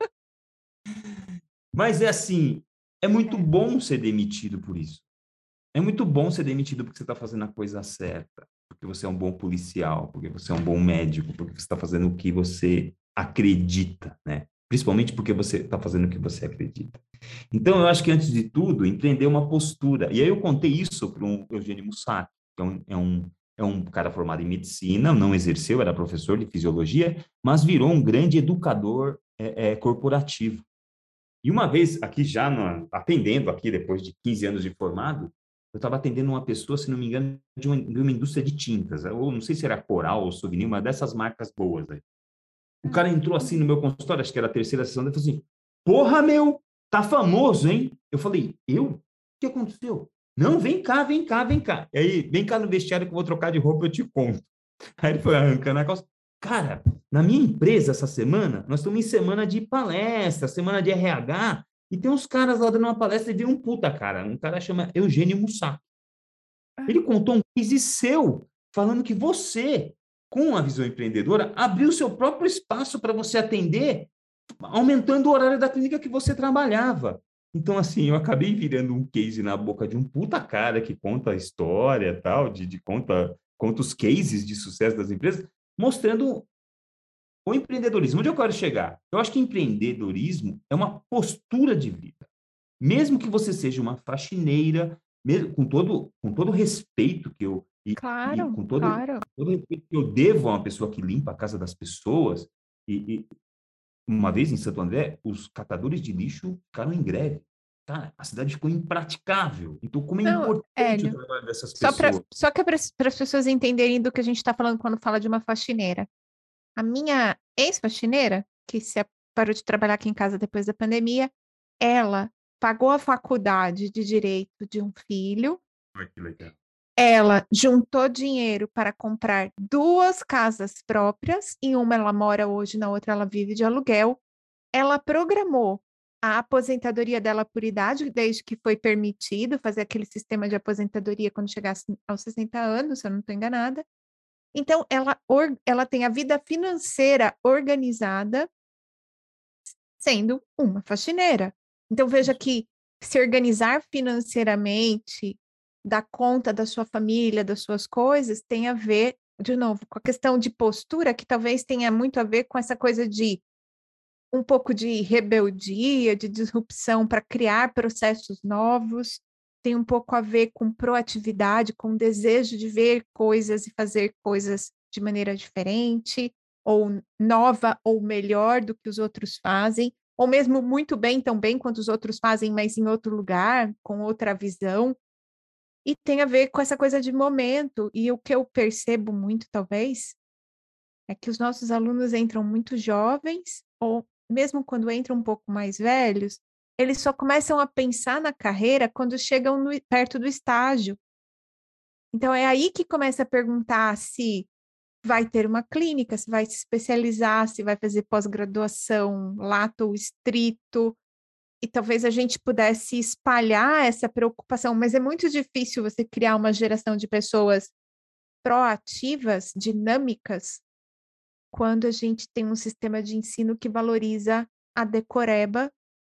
Mas é assim, é muito É. bom ser demitido por isso. É muito bom ser demitido porque você está fazendo a coisa certa, porque você é um bom policial, porque você é um bom médico, porque você está fazendo o que você acredita, né? Principalmente porque você está fazendo o que você acredita. Então, eu acho que, antes de tudo, empreender uma postura. E aí eu contei isso para um Eugênio Mussac, que é um cara formado em medicina, não exerceu, era professor de fisiologia, mas virou um grande educador corporativo. E uma vez, aqui já atendendo aqui, depois de 15 anos de formado, eu estava atendendo uma pessoa, se não me engano, de uma indústria de tintas, ou não sei se era Coral ou Souvenir, uma dessas marcas boas aí. O cara entrou assim no meu consultório, acho que era a terceira sessão, ele falou assim, porra, meu, tá famoso, hein? Eu falei, eu? O que aconteceu? Não, vem cá, vem cá, vem cá. E aí, vem cá no vestiário que eu vou trocar de roupa, eu te conto. Aí ele foi arrancando a calça. Cara, na minha empresa essa semana, nós estamos em semana de palestra, semana de RH, e tem uns caras lá dando uma palestra e veio um puta cara, um cara chama Eugênio Mussac. Ele contou um case seu, falando que você, com a visão empreendedora, abriu seu próprio espaço para você atender, aumentando o horário da clínica que você trabalhava. Então, assim, eu acabei virando um case na boca de um puta cara que conta a história, tal, conta os cases de sucesso das empresas, mostrando o empreendedorismo. Onde eu quero chegar? Eu acho que empreendedorismo é uma postura de vida. Mesmo que você seja uma faxineira, mesmo, com todo o respeito que eu e Claro, com claro. todo o respeito que eu devo a uma pessoa que limpa a casa das pessoas, e uma vez em Santo André, os catadores de lixo ficaram em greve. Cara, a cidade ficou impraticável. Então, como é Não, importante o Hélio, trabalho dessas só para pessoas? só que para as pessoas entenderem do que a gente está falando quando fala de uma faxineira. A minha ex-faxineira, que parou de trabalhar aqui em casa depois da pandemia, ela pagou a faculdade de direito de um filho, Olha que legal. ela juntou dinheiro para comprar 2 casas próprias, em uma ela mora hoje, na outra ela vive de aluguel. Ela programou a aposentadoria dela por idade, desde que foi permitido fazer aquele sistema de aposentadoria quando chegasse aos 60 anos, se eu não estou enganada. Então, ela tem a vida financeira organizada sendo uma faxineira. Então, veja que se organizar financeiramente, dar conta da sua família, das suas coisas, tem a ver, de novo, com a questão de postura, que talvez tenha muito a ver com essa coisa de um pouco de rebeldia, de disrupção para criar processos novos, tem um pouco a ver com proatividade, com desejo de ver coisas e fazer coisas de maneira diferente, ou nova ou melhor do que os outros fazem, ou mesmo muito bem, tão bem quanto os outros fazem, mas em outro lugar, com outra visão. E tem a ver com essa coisa de momento. E o que eu percebo muito, talvez, é que os nossos alunos entram muito jovens, ou mesmo quando entram um pouco mais velhos, eles só começam a pensar na carreira quando chegam perto do estágio. Então, é aí que começa a perguntar se vai ter uma clínica, se vai se especializar, se vai fazer pós-graduação, lato ou estrito, e talvez a gente pudesse espalhar essa preocupação, mas é muito difícil você criar uma geração de pessoas proativas, dinâmicas, quando a gente tem um sistema de ensino que valoriza a decoreba,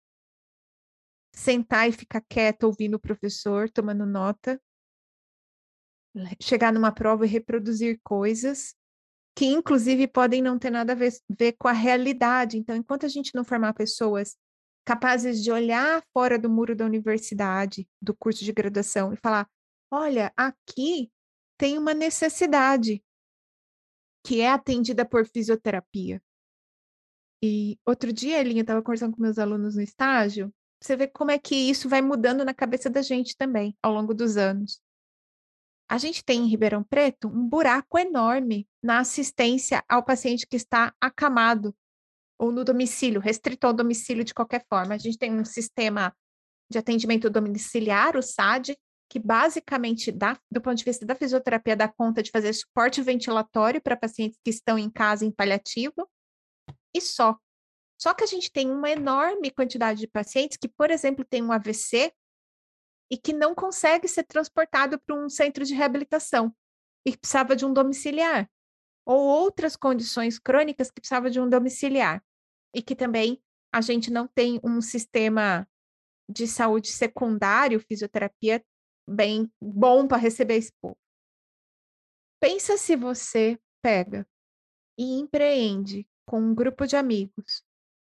sentar e ficar quieto ouvindo o professor, tomando nota, chegar numa prova e reproduzir coisas que, inclusive, podem não ter nada a ver com a realidade. Então, enquanto a gente não formar pessoas capazes de olhar fora do muro da universidade, do curso de graduação, e falar: olha, aqui tem uma necessidade que é atendida por fisioterapia. E outro dia, Elinha, eu estava conversando com meus alunos no estágio, você vê como é que isso vai mudando na cabeça da gente também, ao longo dos anos. A gente tem em Ribeirão Preto um buraco enorme na assistência ao paciente que está acamado ou no domicílio, restrito ao domicílio de qualquer forma. A gente tem um sistema de atendimento domiciliar, o SAD, que basicamente dá, do ponto de vista da fisioterapia, dá conta de fazer suporte ventilatório para pacientes que estão em casa em paliativo e só. Só que a gente tem uma enorme quantidade de pacientes que, por exemplo, têm um AVC e que não consegue ser transportado para um centro de reabilitação e que precisava de um domiciliar, ou outras condições crônicas que precisava de um domiciliar e que também a gente não tem um sistema de saúde secundário, fisioterapia, bem bom para receber esse povo. Pensa se você pega e empreende com um grupo de amigos,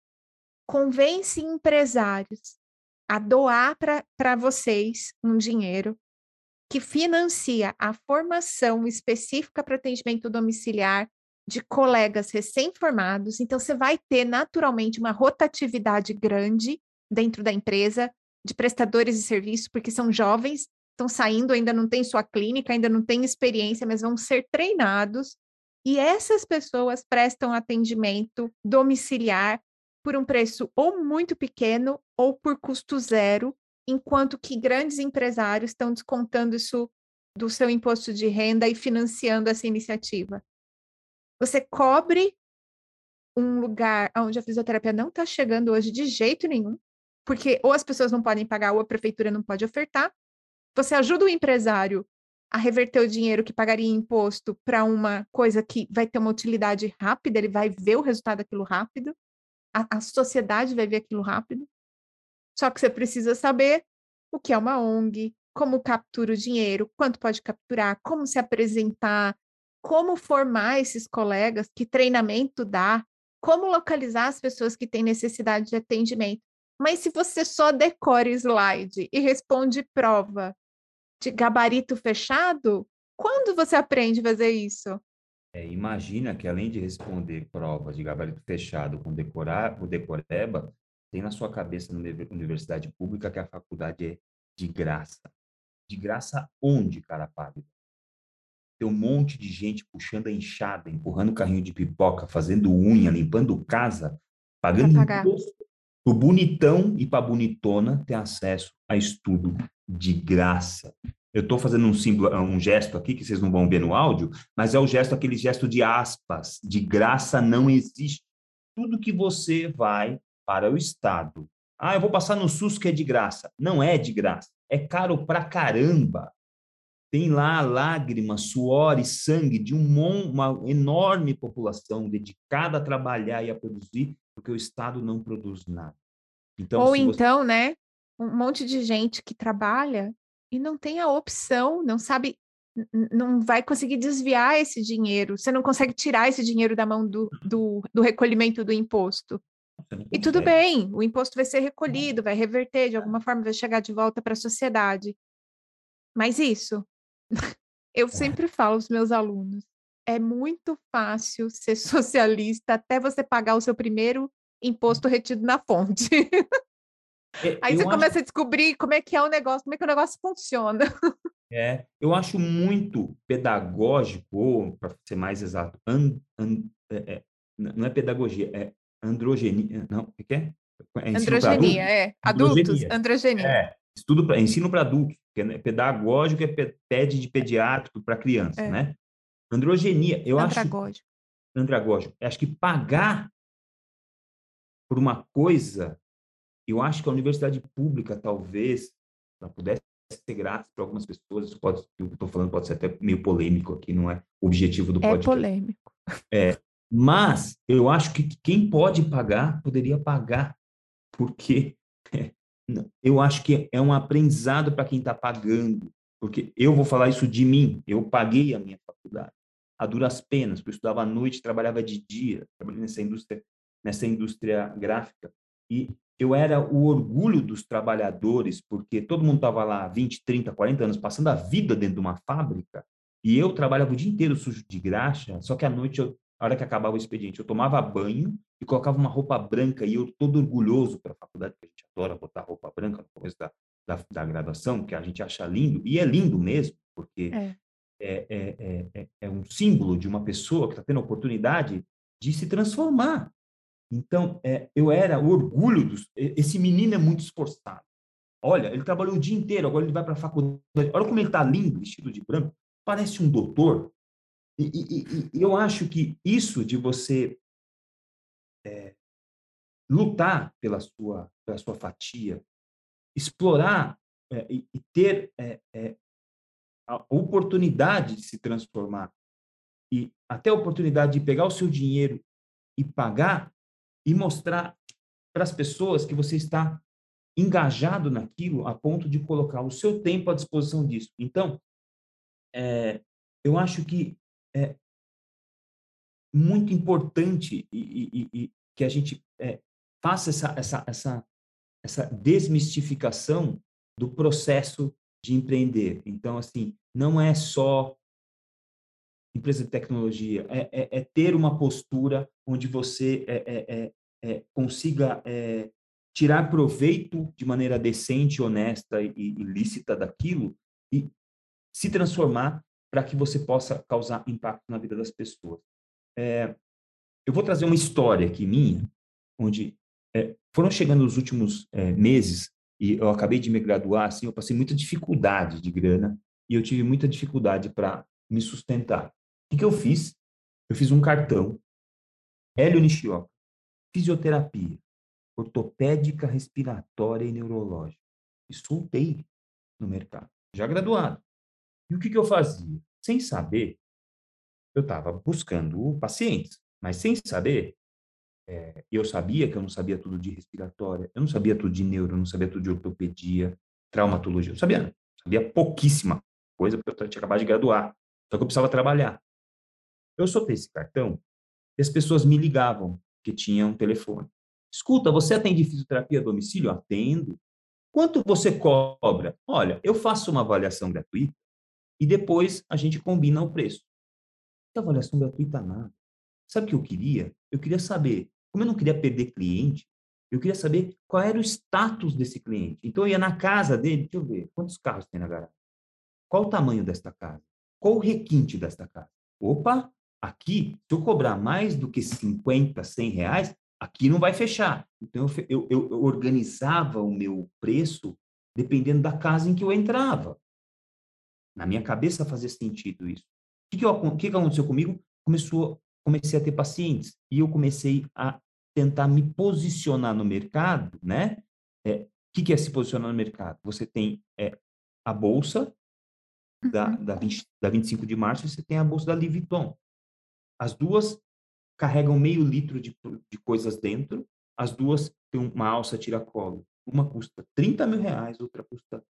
convence empresários a doar para vocês um dinheiro que financia a formação específica para atendimento domiciliar de colegas recém-formados. Então, você vai ter naturalmente uma rotatividade grande dentro da empresa de prestadores de serviço, porque são jovens, estão saindo, ainda não tem sua clínica, ainda não tem experiência, mas vão ser treinados. E essas pessoas prestam atendimento domiciliar por um preço ou muito pequeno ou por custo zero, enquanto que grandes empresários estão descontando isso do seu imposto de renda e financiando essa iniciativa. Você cobre um lugar onde a fisioterapia não está chegando hoje de jeito nenhum, porque ou as pessoas não podem pagar ou a prefeitura não pode ofertar. Você ajuda o empresário a reverter o dinheiro que pagaria em imposto para uma coisa que vai ter uma utilidade rápida, ele vai ver o resultado daquilo rápido, a sociedade vai ver aquilo rápido. Só que você precisa saber o que é uma ONG, como captura o dinheiro, quanto pode capturar, como se apresentar, como formar esses colegas, que treinamento dá, como localizar as pessoas que têm necessidade de atendimento. Mas se você só decora slide e responde prova de gabarito fechado, quando você aprende a fazer isso? Imagina que além de responder provas de gabarito fechado com decorar, o decoreba, tem na sua cabeça na universidade pública que a faculdade é de graça. De graça onde, cara pálido? Tem um monte de gente puxando a enxada, empurrando carrinho de pipoca, fazendo unha, limpando casa, Para pagando pagar. imposto. O bonitão e para bonitona ter acesso a estudo de graça. Eu estou fazendo um símbolo, um gesto aqui que vocês não vão ver no áudio, mas é o gesto, aquele gesto de aspas. De graça não existe. Tudo que você vai para o Estado. Ah, eu vou passar no SUS que é de graça. Não é de graça. É caro pra caramba. Tem lá lágrimas, suor e sangue de uma enorme população dedicada a trabalhar e a produzir, porque o Estado não produz nada. Então, Ou se você... então, né, um monte de gente que trabalha e não tem a opção, não sabe, não vai conseguir desviar esse dinheiro, você não consegue tirar esse dinheiro da mão do recolhimento do imposto. Você não E tudo consegue. bem, o imposto vai ser recolhido, vai reverter, de alguma forma vai chegar de volta para a sociedade. Mas isso, eu sempre falo aos meus alunos, é muito fácil ser socialista até você pagar o seu primeiro imposto retido na fonte. Aí você Eu acho, começa a descobrir como é que é o negócio, como é que o negócio funciona. eu acho muito pedagógico, ou, para ser mais exato, não é pedagogia, é androgenia. Não, o que é? É ensino para Androgenia, adultos? é. Adultos, Androgenia. androgenia. Estudo para ensino para adultos, que é pedagógico, pede de pediátrico para criança, É, né? Androgenia, eu acho que andragógio. andragógico, eu acho que pagar por uma coisa, eu acho que a universidade pública talvez ela pudesse ser grátis para algumas pessoas, isso pode, o que eu estou falando pode ser até meio polêmico aqui, não é o objetivo do É podcast. polêmico. Mas eu acho que quem pode pagar poderia pagar, porque eu acho que é um aprendizado para quem está pagando, porque eu vou falar isso de mim, eu paguei a minha faculdade, a duras penas, porque eu estudava à noite, trabalhava de dia, trabalhei nessa indústria gráfica, e eu era o orgulho dos trabalhadores, porque todo mundo estava lá 20, 30, 40 anos, passando a vida dentro de uma fábrica, e eu trabalhava o dia inteiro sujo de graxa, só que à noite eu a hora que acabava o expediente, eu tomava banho e colocava uma roupa branca e eu todo orgulhoso para a faculdade, porque a gente adora botar roupa branca no começo da graduação, que a gente acha lindo, e é lindo mesmo, porque É. é um símbolo de uma pessoa que está tendo a oportunidade de se transformar. Então, eu era o orgulho esse menino é muito esforçado. Olha, ele trabalhou o dia inteiro, agora ele vai para a faculdade. Olha como ele está lindo, vestido de branco. Parece um doutor. E eu acho que isso de você lutar pela sua fatia, explorar e ter a oportunidade de se transformar e até a oportunidade de pegar o seu dinheiro e pagar e mostrar para as pessoas que você está engajado naquilo a ponto de colocar o seu tempo à disposição disso. Então, eu acho que é muito importante e que a gente faça essa desmistificação do processo de empreender. Então, assim, não é só empresa de tecnologia, é ter uma postura onde você consiga tirar proveito de maneira decente, honesta e lícita daquilo e se transformar para que você possa causar impacto na vida das pessoas. Eu vou trazer uma história aqui minha, onde foram chegando os últimos meses e eu acabei de me graduar, assim, eu passei muita dificuldade de grana e eu tive muita dificuldade para me sustentar. O que eu fiz? Eu fiz um cartão, Hélio Nishioka, fisioterapia, ortopédica, respiratória e neurológica. E soltei no mercado, já graduado. E o que eu fazia? Sem saber, eu estava buscando pacientes, mas sem saber, eu sabia que eu não sabia tudo de respiratória, eu não sabia tudo de neuro, eu não sabia tudo de ortopedia, traumatologia, eu sabia pouquíssima coisa, porque eu tinha acabado de graduar, só que eu precisava trabalhar. Eu soltei esse cartão e as pessoas me ligavam, que tinham um telefone. Escuta, você atende fisioterapia a domicílio? Atendo. Quanto você cobra? Olha, eu faço uma avaliação gratuita e depois a gente combina o preço. Que avaliação gratuita nada. Sabe o que eu queria? Eu queria saber, como eu não queria perder cliente, eu queria saber qual era o status desse cliente. Então eu ia na casa dele, deixa eu ver, quantos carros tem na garagem? Qual o tamanho desta casa? Qual o requinte desta casa? Opa, aqui, se eu cobrar mais do que 50, 100 reais, aqui não vai fechar. Então, eu organizava o meu preço dependendo da casa em que eu entrava. Na minha cabeça fazia sentido isso. O que aconteceu comigo? Comecei a ter pacientes e eu comecei a tentar me posicionar no mercado, né? O que é se posicionar no mercado? Você tem a bolsa Uhum. da 25 de março, você tem a bolsa da Louis Vuitton. As duas carregam meio litro de coisas dentro, as duas têm uma alça tiracolo. Uma custa 30 mil reais, outra custa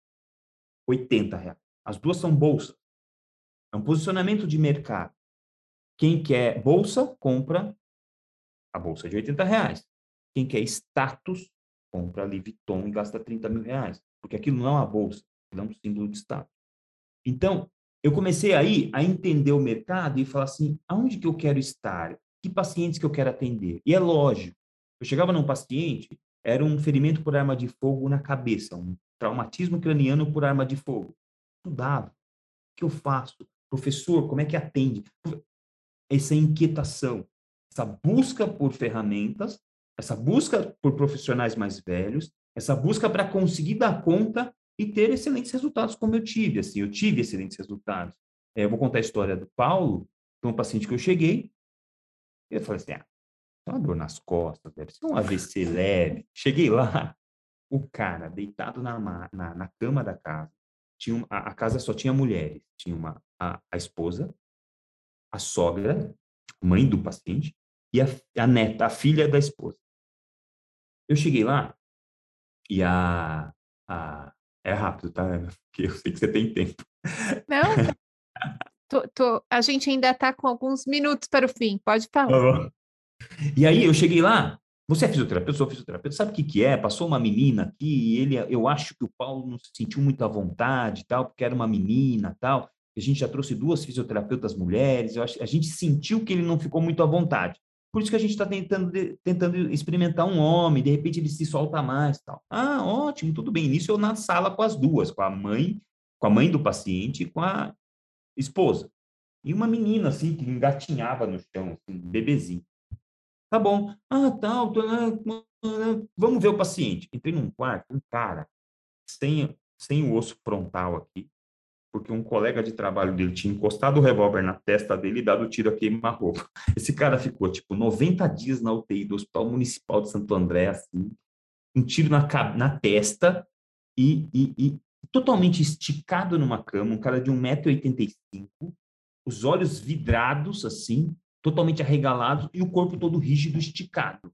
80 reais. As duas são bolsas. É um posicionamento de mercado. Quem quer bolsa, compra a bolsa de 80 reais. Quem quer status, compra a Louis Vuitton e gasta 30 mil reais. Porque aquilo não é uma bolsa, aquilo é um símbolo de status. Então, eu comecei aí a entender o mercado e falar assim, aonde que eu quero estar? Que pacientes que eu quero atender? E é lógico, eu chegava num paciente, era um ferimento por arma de fogo na cabeça, um traumatismo craniano por arma de fogo. Estudava. O que eu faço? Professor, como é que atende? Essa inquietação, essa busca por ferramentas, essa busca por profissionais mais velhos, essa busca para conseguir dar conta e ter excelentes resultados, como eu tive. Assim, eu tive excelentes resultados. Eu vou contar a história do Paulo, que é um paciente que eu cheguei, e eu falei assim, uma dor nas costas, deve ser um AVC leve. Cheguei lá, o cara deitado na cama da casa, a casa só tinha mulheres, tinha a esposa, a sogra, mãe do paciente, e a neta, a filha da esposa. Eu cheguei lá e é rápido, tá? Porque eu sei que você tem tempo. Não, a gente ainda está com alguns minutos para o fim, pode Tá falar. bom. E aí eu cheguei lá, você é fisioterapeuta? Eu sou fisioterapeuta. Sabe o que que é? Passou uma menina aqui e eu acho que o Paulo não se sentiu muito à vontade, tal, porque era uma menina, tal. A gente já trouxe 2 fisioterapeutas mulheres, a gente sentiu que ele não ficou muito à vontade. Por isso que a gente está tentando experimentar um homem, de repente ele se solta mais, tal. Ah, ótimo, tudo bem. Nisso eu na sala com as duas, com a mãe do paciente e com a esposa. E uma menina, assim, que engatinhava no chão, assim, um bebezinho. Tá bom. Ah, tal, vamos ver o paciente. Entrei num quarto, um cara, sem o osso frontal aqui, porque um colega de trabalho dele tinha encostado o revólver na testa dele e dado tiro a queima-roupa. Esse cara ficou, tipo, 90 dias na UTI do Hospital Municipal de Santo André, assim, um tiro na testa e totalmente esticado numa cama, um cara de 1,85 m, os olhos vidrados, assim, totalmente arregalados e o corpo todo rígido, esticado.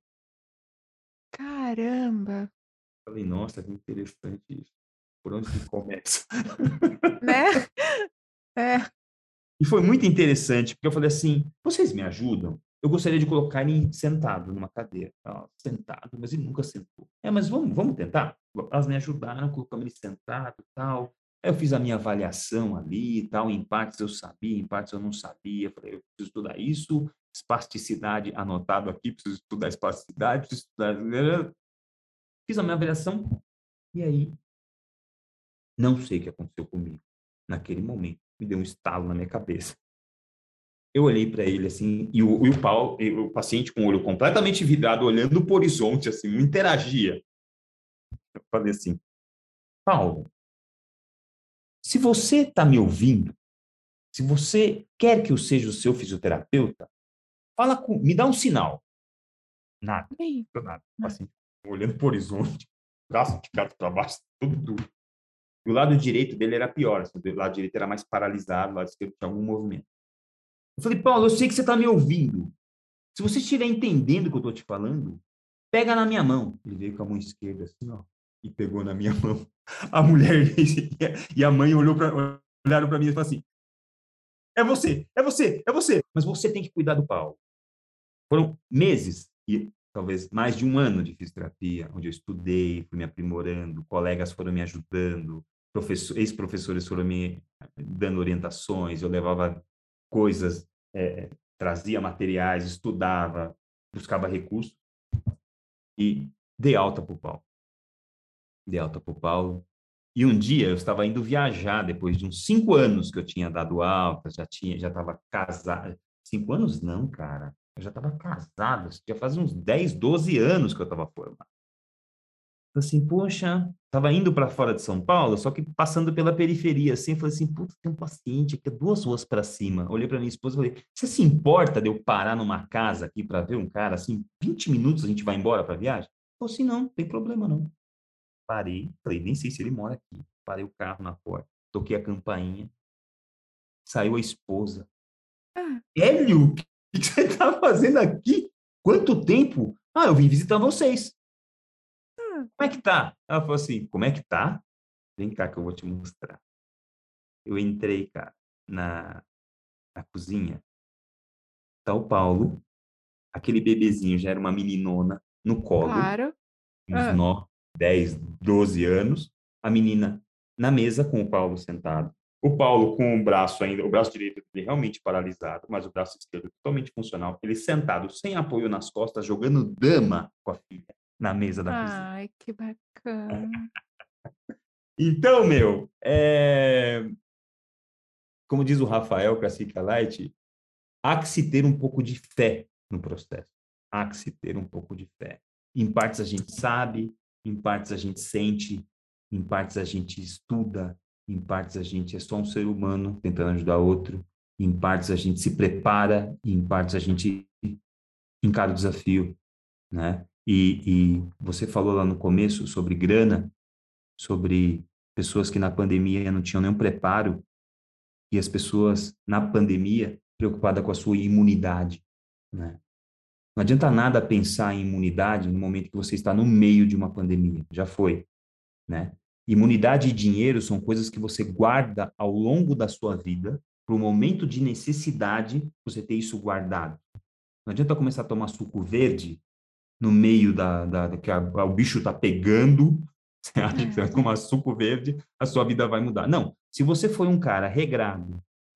Caramba! Falei, nossa, que interessante isso. Por onde que começa? Né? É. E foi muito interessante, porque eu falei assim, vocês me ajudam? Eu gostaria de colocar ele sentado numa cadeira. Sentado, mas ele nunca sentou. Mas vamos tentar? Elas me ajudaram, colocamos ele sentado e tal. Aí eu fiz a minha avaliação ali e tal, em partes eu sabia, em partes eu não sabia. Falei, eu preciso estudar isso, espasticidade anotado aqui, preciso estudar espasticidade, preciso estudar... Fiz a minha avaliação e aí não sei o que aconteceu comigo. Naquele momento, me deu um estalo na minha cabeça. Eu olhei para ele assim, e o Paulo, e o paciente com o olho completamente vidrado, olhando para o horizonte, assim, não interagia. Eu falei assim, Paulo, se você está me ouvindo, se você quer que eu seja o seu fisioterapeuta, me dá um sinal. Nada, Sim. nada. O paciente olhando para o horizonte, braço esticado para baixo, tudo duro. E o lado direito dele era pior, assim, o lado direito era mais paralisado, o lado esquerdo tinha algum movimento. Eu falei, Paulo, eu sei que você está me ouvindo. Se você estiver entendendo o que eu estou te falando, pega na minha mão. Ele veio com a mão esquerda assim, ó, e pegou na minha mão. A mulher e a mãe olharam para mim e falaram assim, é você, é você, é você. Mas você tem que cuidar do Paulo. Foram meses e talvez mais de um ano de fisioterapia, onde eu estudei, fui me aprimorando, colegas foram me ajudando, ex-professores foram me dando orientações, eu levava coisas, trazia materiais, estudava, buscava recursos e dei alta para o Paulo. Dei alta para o Paulo. E um dia eu estava indo viajar, depois de uns 5 anos que eu tinha dado alta, já estava casado. 5 anos não, cara. Eu já estava casado, já fazia uns 10, 12 anos que eu estava formado. Assim, poxa, estava indo para fora de São Paulo, só que passando pela periferia, assim, falei assim, putz, tem um paciente aqui, 2 ruas para cima. Olhei para minha esposa e falei, você se importa de eu parar numa casa aqui para ver um cara, assim, 20 minutos a gente vai embora para a viagem? Falei assim, não tem problema não. Parei, falei, nem sei se ele mora aqui. Parei o carro na porta, toquei a campainha, saiu a esposa. Ah, Hélio, o que você está fazendo aqui? Quanto tempo? Ah, eu vim visitar vocês. ah. Como é que tá? Ela falou assim, como é que tá? Vem cá que eu vou te mostrar. Eu entrei, cara, na cozinha. Tá o Paulo, aquele bebezinho já era uma meninona no colo, Claro. uns Ah. 9, 10, 12 anos. A menina na mesa com o Paulo sentado. O Paulo com o braço ainda, o braço direito dele realmente paralisado, mas o braço esquerdo totalmente funcional. Ele sentado, sem apoio nas costas, jogando dama com a filha na mesa da cozinha. Ai, que bacana. Então, como diz o Rafael Cacique Light, há que se ter um pouco de fé no processo. Há que se ter um pouco de fé. Em partes a gente sabe, em partes a gente sente, em partes a gente estuda, em partes a gente é só um ser humano tentando ajudar outro, em partes a gente se prepara, em partes a gente encara o desafio, né? E você falou lá no começo sobre grana, sobre pessoas que na pandemia não tinham nenhum preparo e as pessoas na pandemia preocupadas com a sua imunidade, né? Não adianta nada pensar em imunidade no momento que você está no meio de uma pandemia. Já foi, né? Imunidade e dinheiro são coisas que você guarda ao longo da sua vida para o momento de necessidade você ter isso guardado. Não adianta começar a tomar suco verde no meio que o bicho está pegando. Você acha que você vai tomar suco verde, a sua vida vai mudar. Não. Se você foi um cara regrado,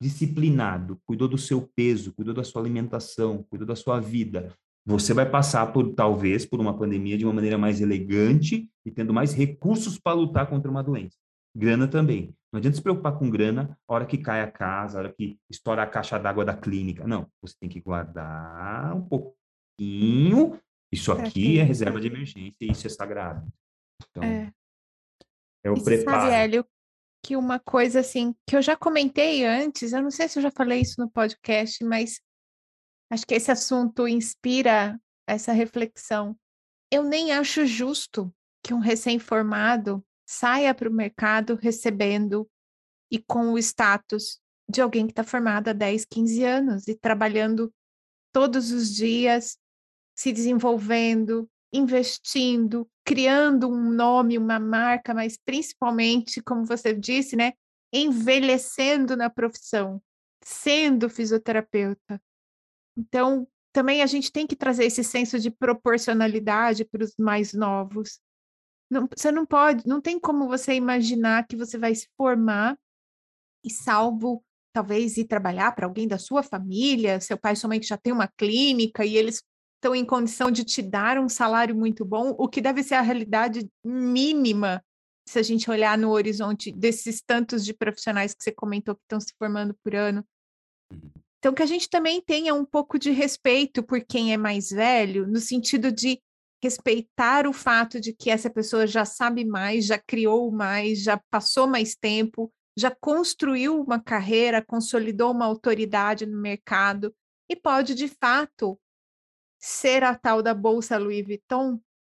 disciplinado, cuidou do seu peso, cuidou da sua alimentação, cuidou da sua vida, você vai passar por, talvez, por uma pandemia de uma maneira mais elegante e tendo mais recursos para lutar contra uma doença. Grana também. Não adianta se preocupar com grana a hora que cai a casa, a hora que estoura a caixa d'água da clínica. Não, você tem que guardar um pouquinho. Isso Para aqui é quê? reserva de emergência e isso é sagrado. Então, É. é E o você sabe, preparo. Hélio, que uma coisa assim, que eu já comentei antes, eu não sei se eu já falei isso no podcast, mas acho que esse assunto inspira essa reflexão. Eu nem acho justo que um recém-formado saia para o mercado recebendo e com o status de alguém que está formado há 10, 15 anos e trabalhando todos os dias, se desenvolvendo, investindo, criando um nome, uma marca, mas principalmente, como você disse, né, envelhecendo na profissão, sendo fisioterapeuta. Então, também a gente tem que trazer esse senso de proporcionalidade para os mais novos. Não, você não pode, não tem como você imaginar que você vai se formar e salvo talvez ir trabalhar para alguém da sua família, seu pai e sua mãe que já tem uma clínica e eles estão em condição de te dar um salário muito bom, o que deve ser a realidade mínima se a gente olhar no horizonte desses tantos de profissionais que você comentou que estão se formando por ano. Então, que a gente também tenha um pouco de respeito por quem é mais velho, no sentido de respeitar o fato de que essa pessoa já sabe mais, já criou mais, já passou mais tempo, já construiu uma carreira, consolidou uma autoridade no mercado e pode, de fato, ser a tal da Bolsa Louis Vuitton,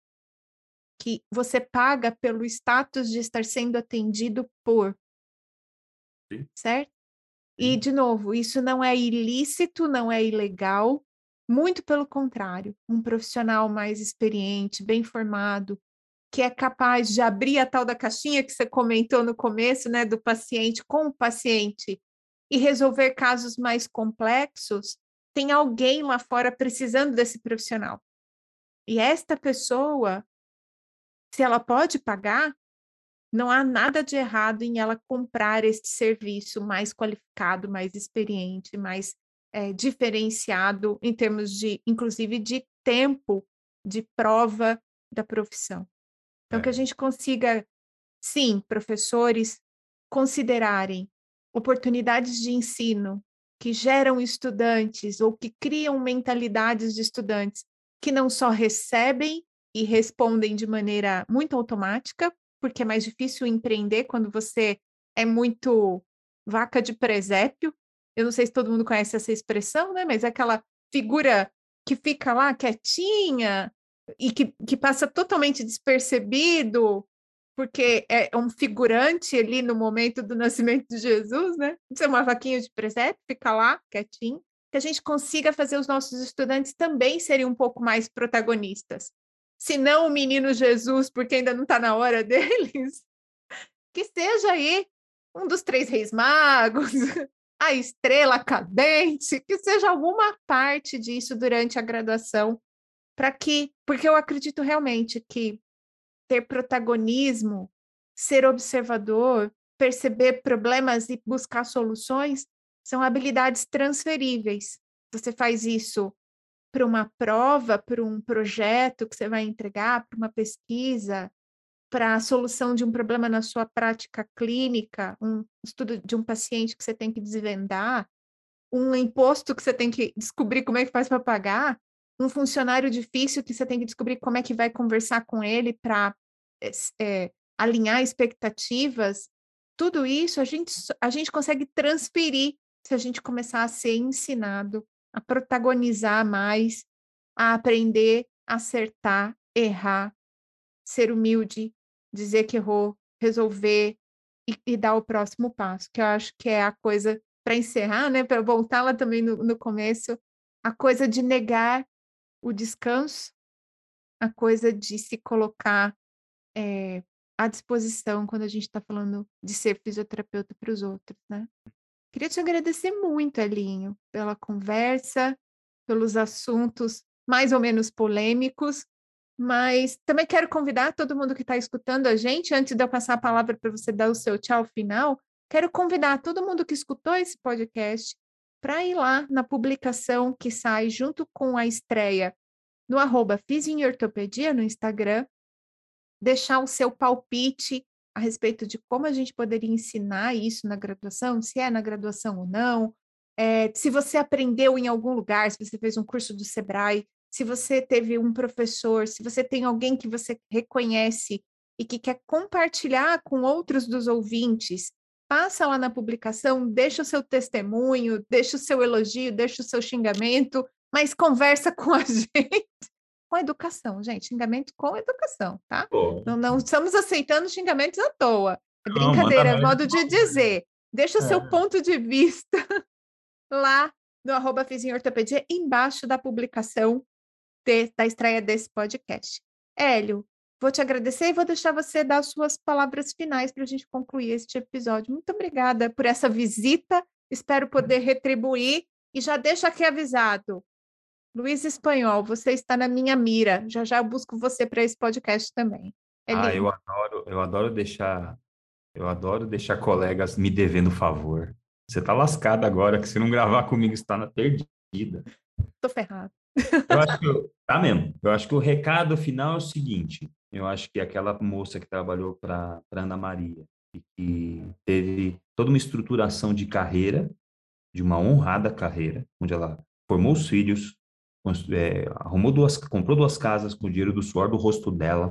que você paga pelo status de estar sendo atendido por, Sim, certo? E, sim. de novo, isso não é ilícito, não é ilegal, muito pelo contrário, um profissional mais experiente, bem formado, que é capaz de abrir a tal da caixinha que você comentou no começo, né, do paciente com o paciente e resolver casos mais complexos, tem alguém lá fora precisando desse profissional. E esta pessoa, se ela pode pagar, não há nada de errado em ela comprar este serviço mais qualificado, mais experiente, mais diferenciado em termos de, inclusive, de tempo de prova da profissão. Então, que a É, gente consiga, sim, professores, considerarem oportunidades de ensino que geram estudantes ou que criam mentalidades de estudantes que não só recebem e respondem de maneira muito automática, porque é mais difícil empreender quando você é muito vaca de presépio. Eu não sei se todo mundo conhece essa expressão, né? Mas é aquela figura que fica lá quietinha e que passa totalmente despercebido, porque é um figurante ali no momento do nascimento de Jesus, né? Isso é uma vaquinha de presépio, fica lá quietinho, que a gente consiga fazer os nossos estudantes também serem um pouco mais protagonistas. Se não o menino Jesus, porque ainda não está na hora deles, que seja aí um dos três reis magos, a estrela cadente, que seja alguma parte disso durante a graduação, para que, porque eu acredito realmente que ter protagonismo, ser observador, perceber problemas e buscar soluções são habilidades transferíveis. Você faz isso para uma prova, para um projeto que você vai entregar, para uma pesquisa, para a solução de um problema na sua prática clínica, um estudo de um paciente que você tem que desvendar, um imposto que você tem que descobrir como é que faz para pagar, um funcionário difícil que você tem que descobrir como é que vai conversar com ele para alinhar expectativas. Tudo isso a gente consegue transferir se a gente começar a ser ensinado a protagonizar mais, a aprender, acertar, errar, ser humilde, dizer que errou, resolver e dar o próximo passo, que eu acho que é a coisa, para encerrar, né, para voltar lá também no começo, a coisa de negar o descanso, a coisa de se colocar à disposição quando a gente está falando de ser fisioterapeuta para os outros, né? Queria te agradecer muito, Elinho, pela conversa, pelos assuntos mais ou menos polêmicos, mas também quero convidar todo mundo que está escutando a gente, antes de eu passar a palavra para você dar o seu tchau final, Quero convidar todo mundo que escutou esse podcast para ir lá na publicação que sai junto com a estreia no @Fisioortopedia no Instagram, deixar o seu palpite a respeito de como a gente poderia ensinar isso na graduação, se é na graduação ou não, se você aprendeu em algum lugar, se você fez um curso do Sebrae, se você teve um professor, se você tem alguém que você reconhece e que quer compartilhar com outros dos ouvintes, passa lá na publicação, deixa o seu testemunho, deixa o seu elogio, deixa o seu xingamento, mas conversa com a gente. Com educação, gente, xingamento com educação, tá? Pô, Não estamos aceitando xingamentos à toa. É não, manda brincadeira, é mesmo. modo de dizer. Deixa o seu ponto de vista lá no @Fisioortopedia, embaixo da publicação da estreia desse podcast. Hélio, vou te agradecer e vou deixar você dar as suas palavras finais para a gente concluir este episódio. Muito obrigada por essa visita, espero poder retribuir e já deixo aqui avisado. Luiz Espanhol, você está na minha mira. Já já eu busco você para esse podcast também. Eu adoro deixar colegas me devendo favor. Você tá lascada agora, que se não gravar comigo, está na perdida. Tô ferrado. Tá mesmo. Eu acho que o recado final é o seguinte: eu acho que aquela moça que trabalhou para Ana Maria e que teve toda uma estruturação de carreira, de uma honrada carreira, onde ela formou os filhos, comprou 2 casas com o dinheiro do suor do rosto dela,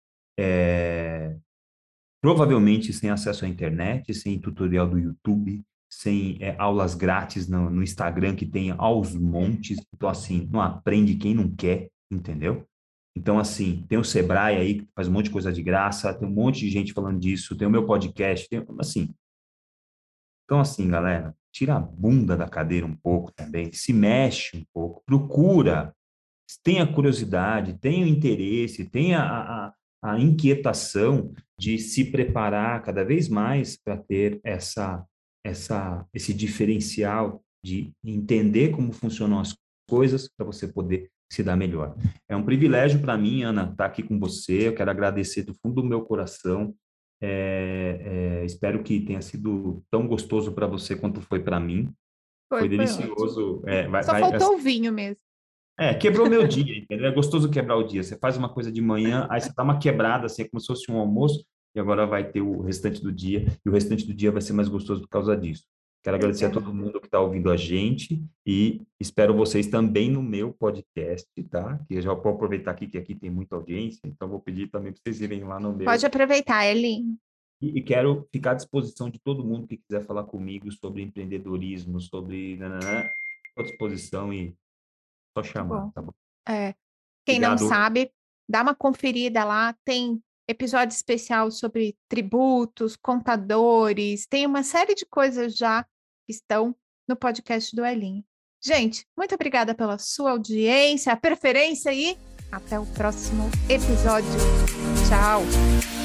provavelmente sem acesso à internet, sem tutorial do YouTube, sem aulas grátis no Instagram, que tem aos montes. Então, assim, não aprende quem não quer, entendeu? Então, assim, tem o Sebrae aí, que faz um monte de coisa de graça, tem um monte de gente falando disso, tem o meu podcast, assim. Então, assim, galera, tira a bunda da cadeira um pouco também, se mexe um pouco, procura, tenha curiosidade, tenha o interesse, tenha a inquietação de se preparar cada vez mais para ter esse diferencial de entender como funcionam as coisas para você poder se dar melhor. É um privilégio para mim, Ana, estar aqui com você. Eu quero agradecer do fundo do meu coração. Espero que tenha sido tão gostoso para você quanto foi para mim. Foi delicioso. Só faltou o vinho mesmo. Quebrou meu dia, entendeu? É gostoso quebrar o dia. Você faz uma coisa de manhã, aí você dá uma quebrada, assim, como se fosse um almoço, e agora vai ter o restante do dia, e o restante do dia vai ser mais gostoso por causa disso. Quero agradecer a todo mundo que está ouvindo a gente e espero vocês também no meu podcast, tá? Que eu já vou aproveitar aqui, que aqui tem muita audiência, então vou pedir também para vocês irem lá no meu. Pode aproveitar, Elin. E quero ficar à disposição de todo mundo que quiser falar comigo sobre empreendedorismo, sobre... Estou à disposição e só chamar, tá bom? Quem Obrigado. não sabe, dá uma conferida lá, tem episódio especial sobre tributos, contadores, tem uma série de coisas já que estão no podcast do Elin. Gente, muito obrigada pela sua audiência, a preferência e até o próximo episódio. Tchau!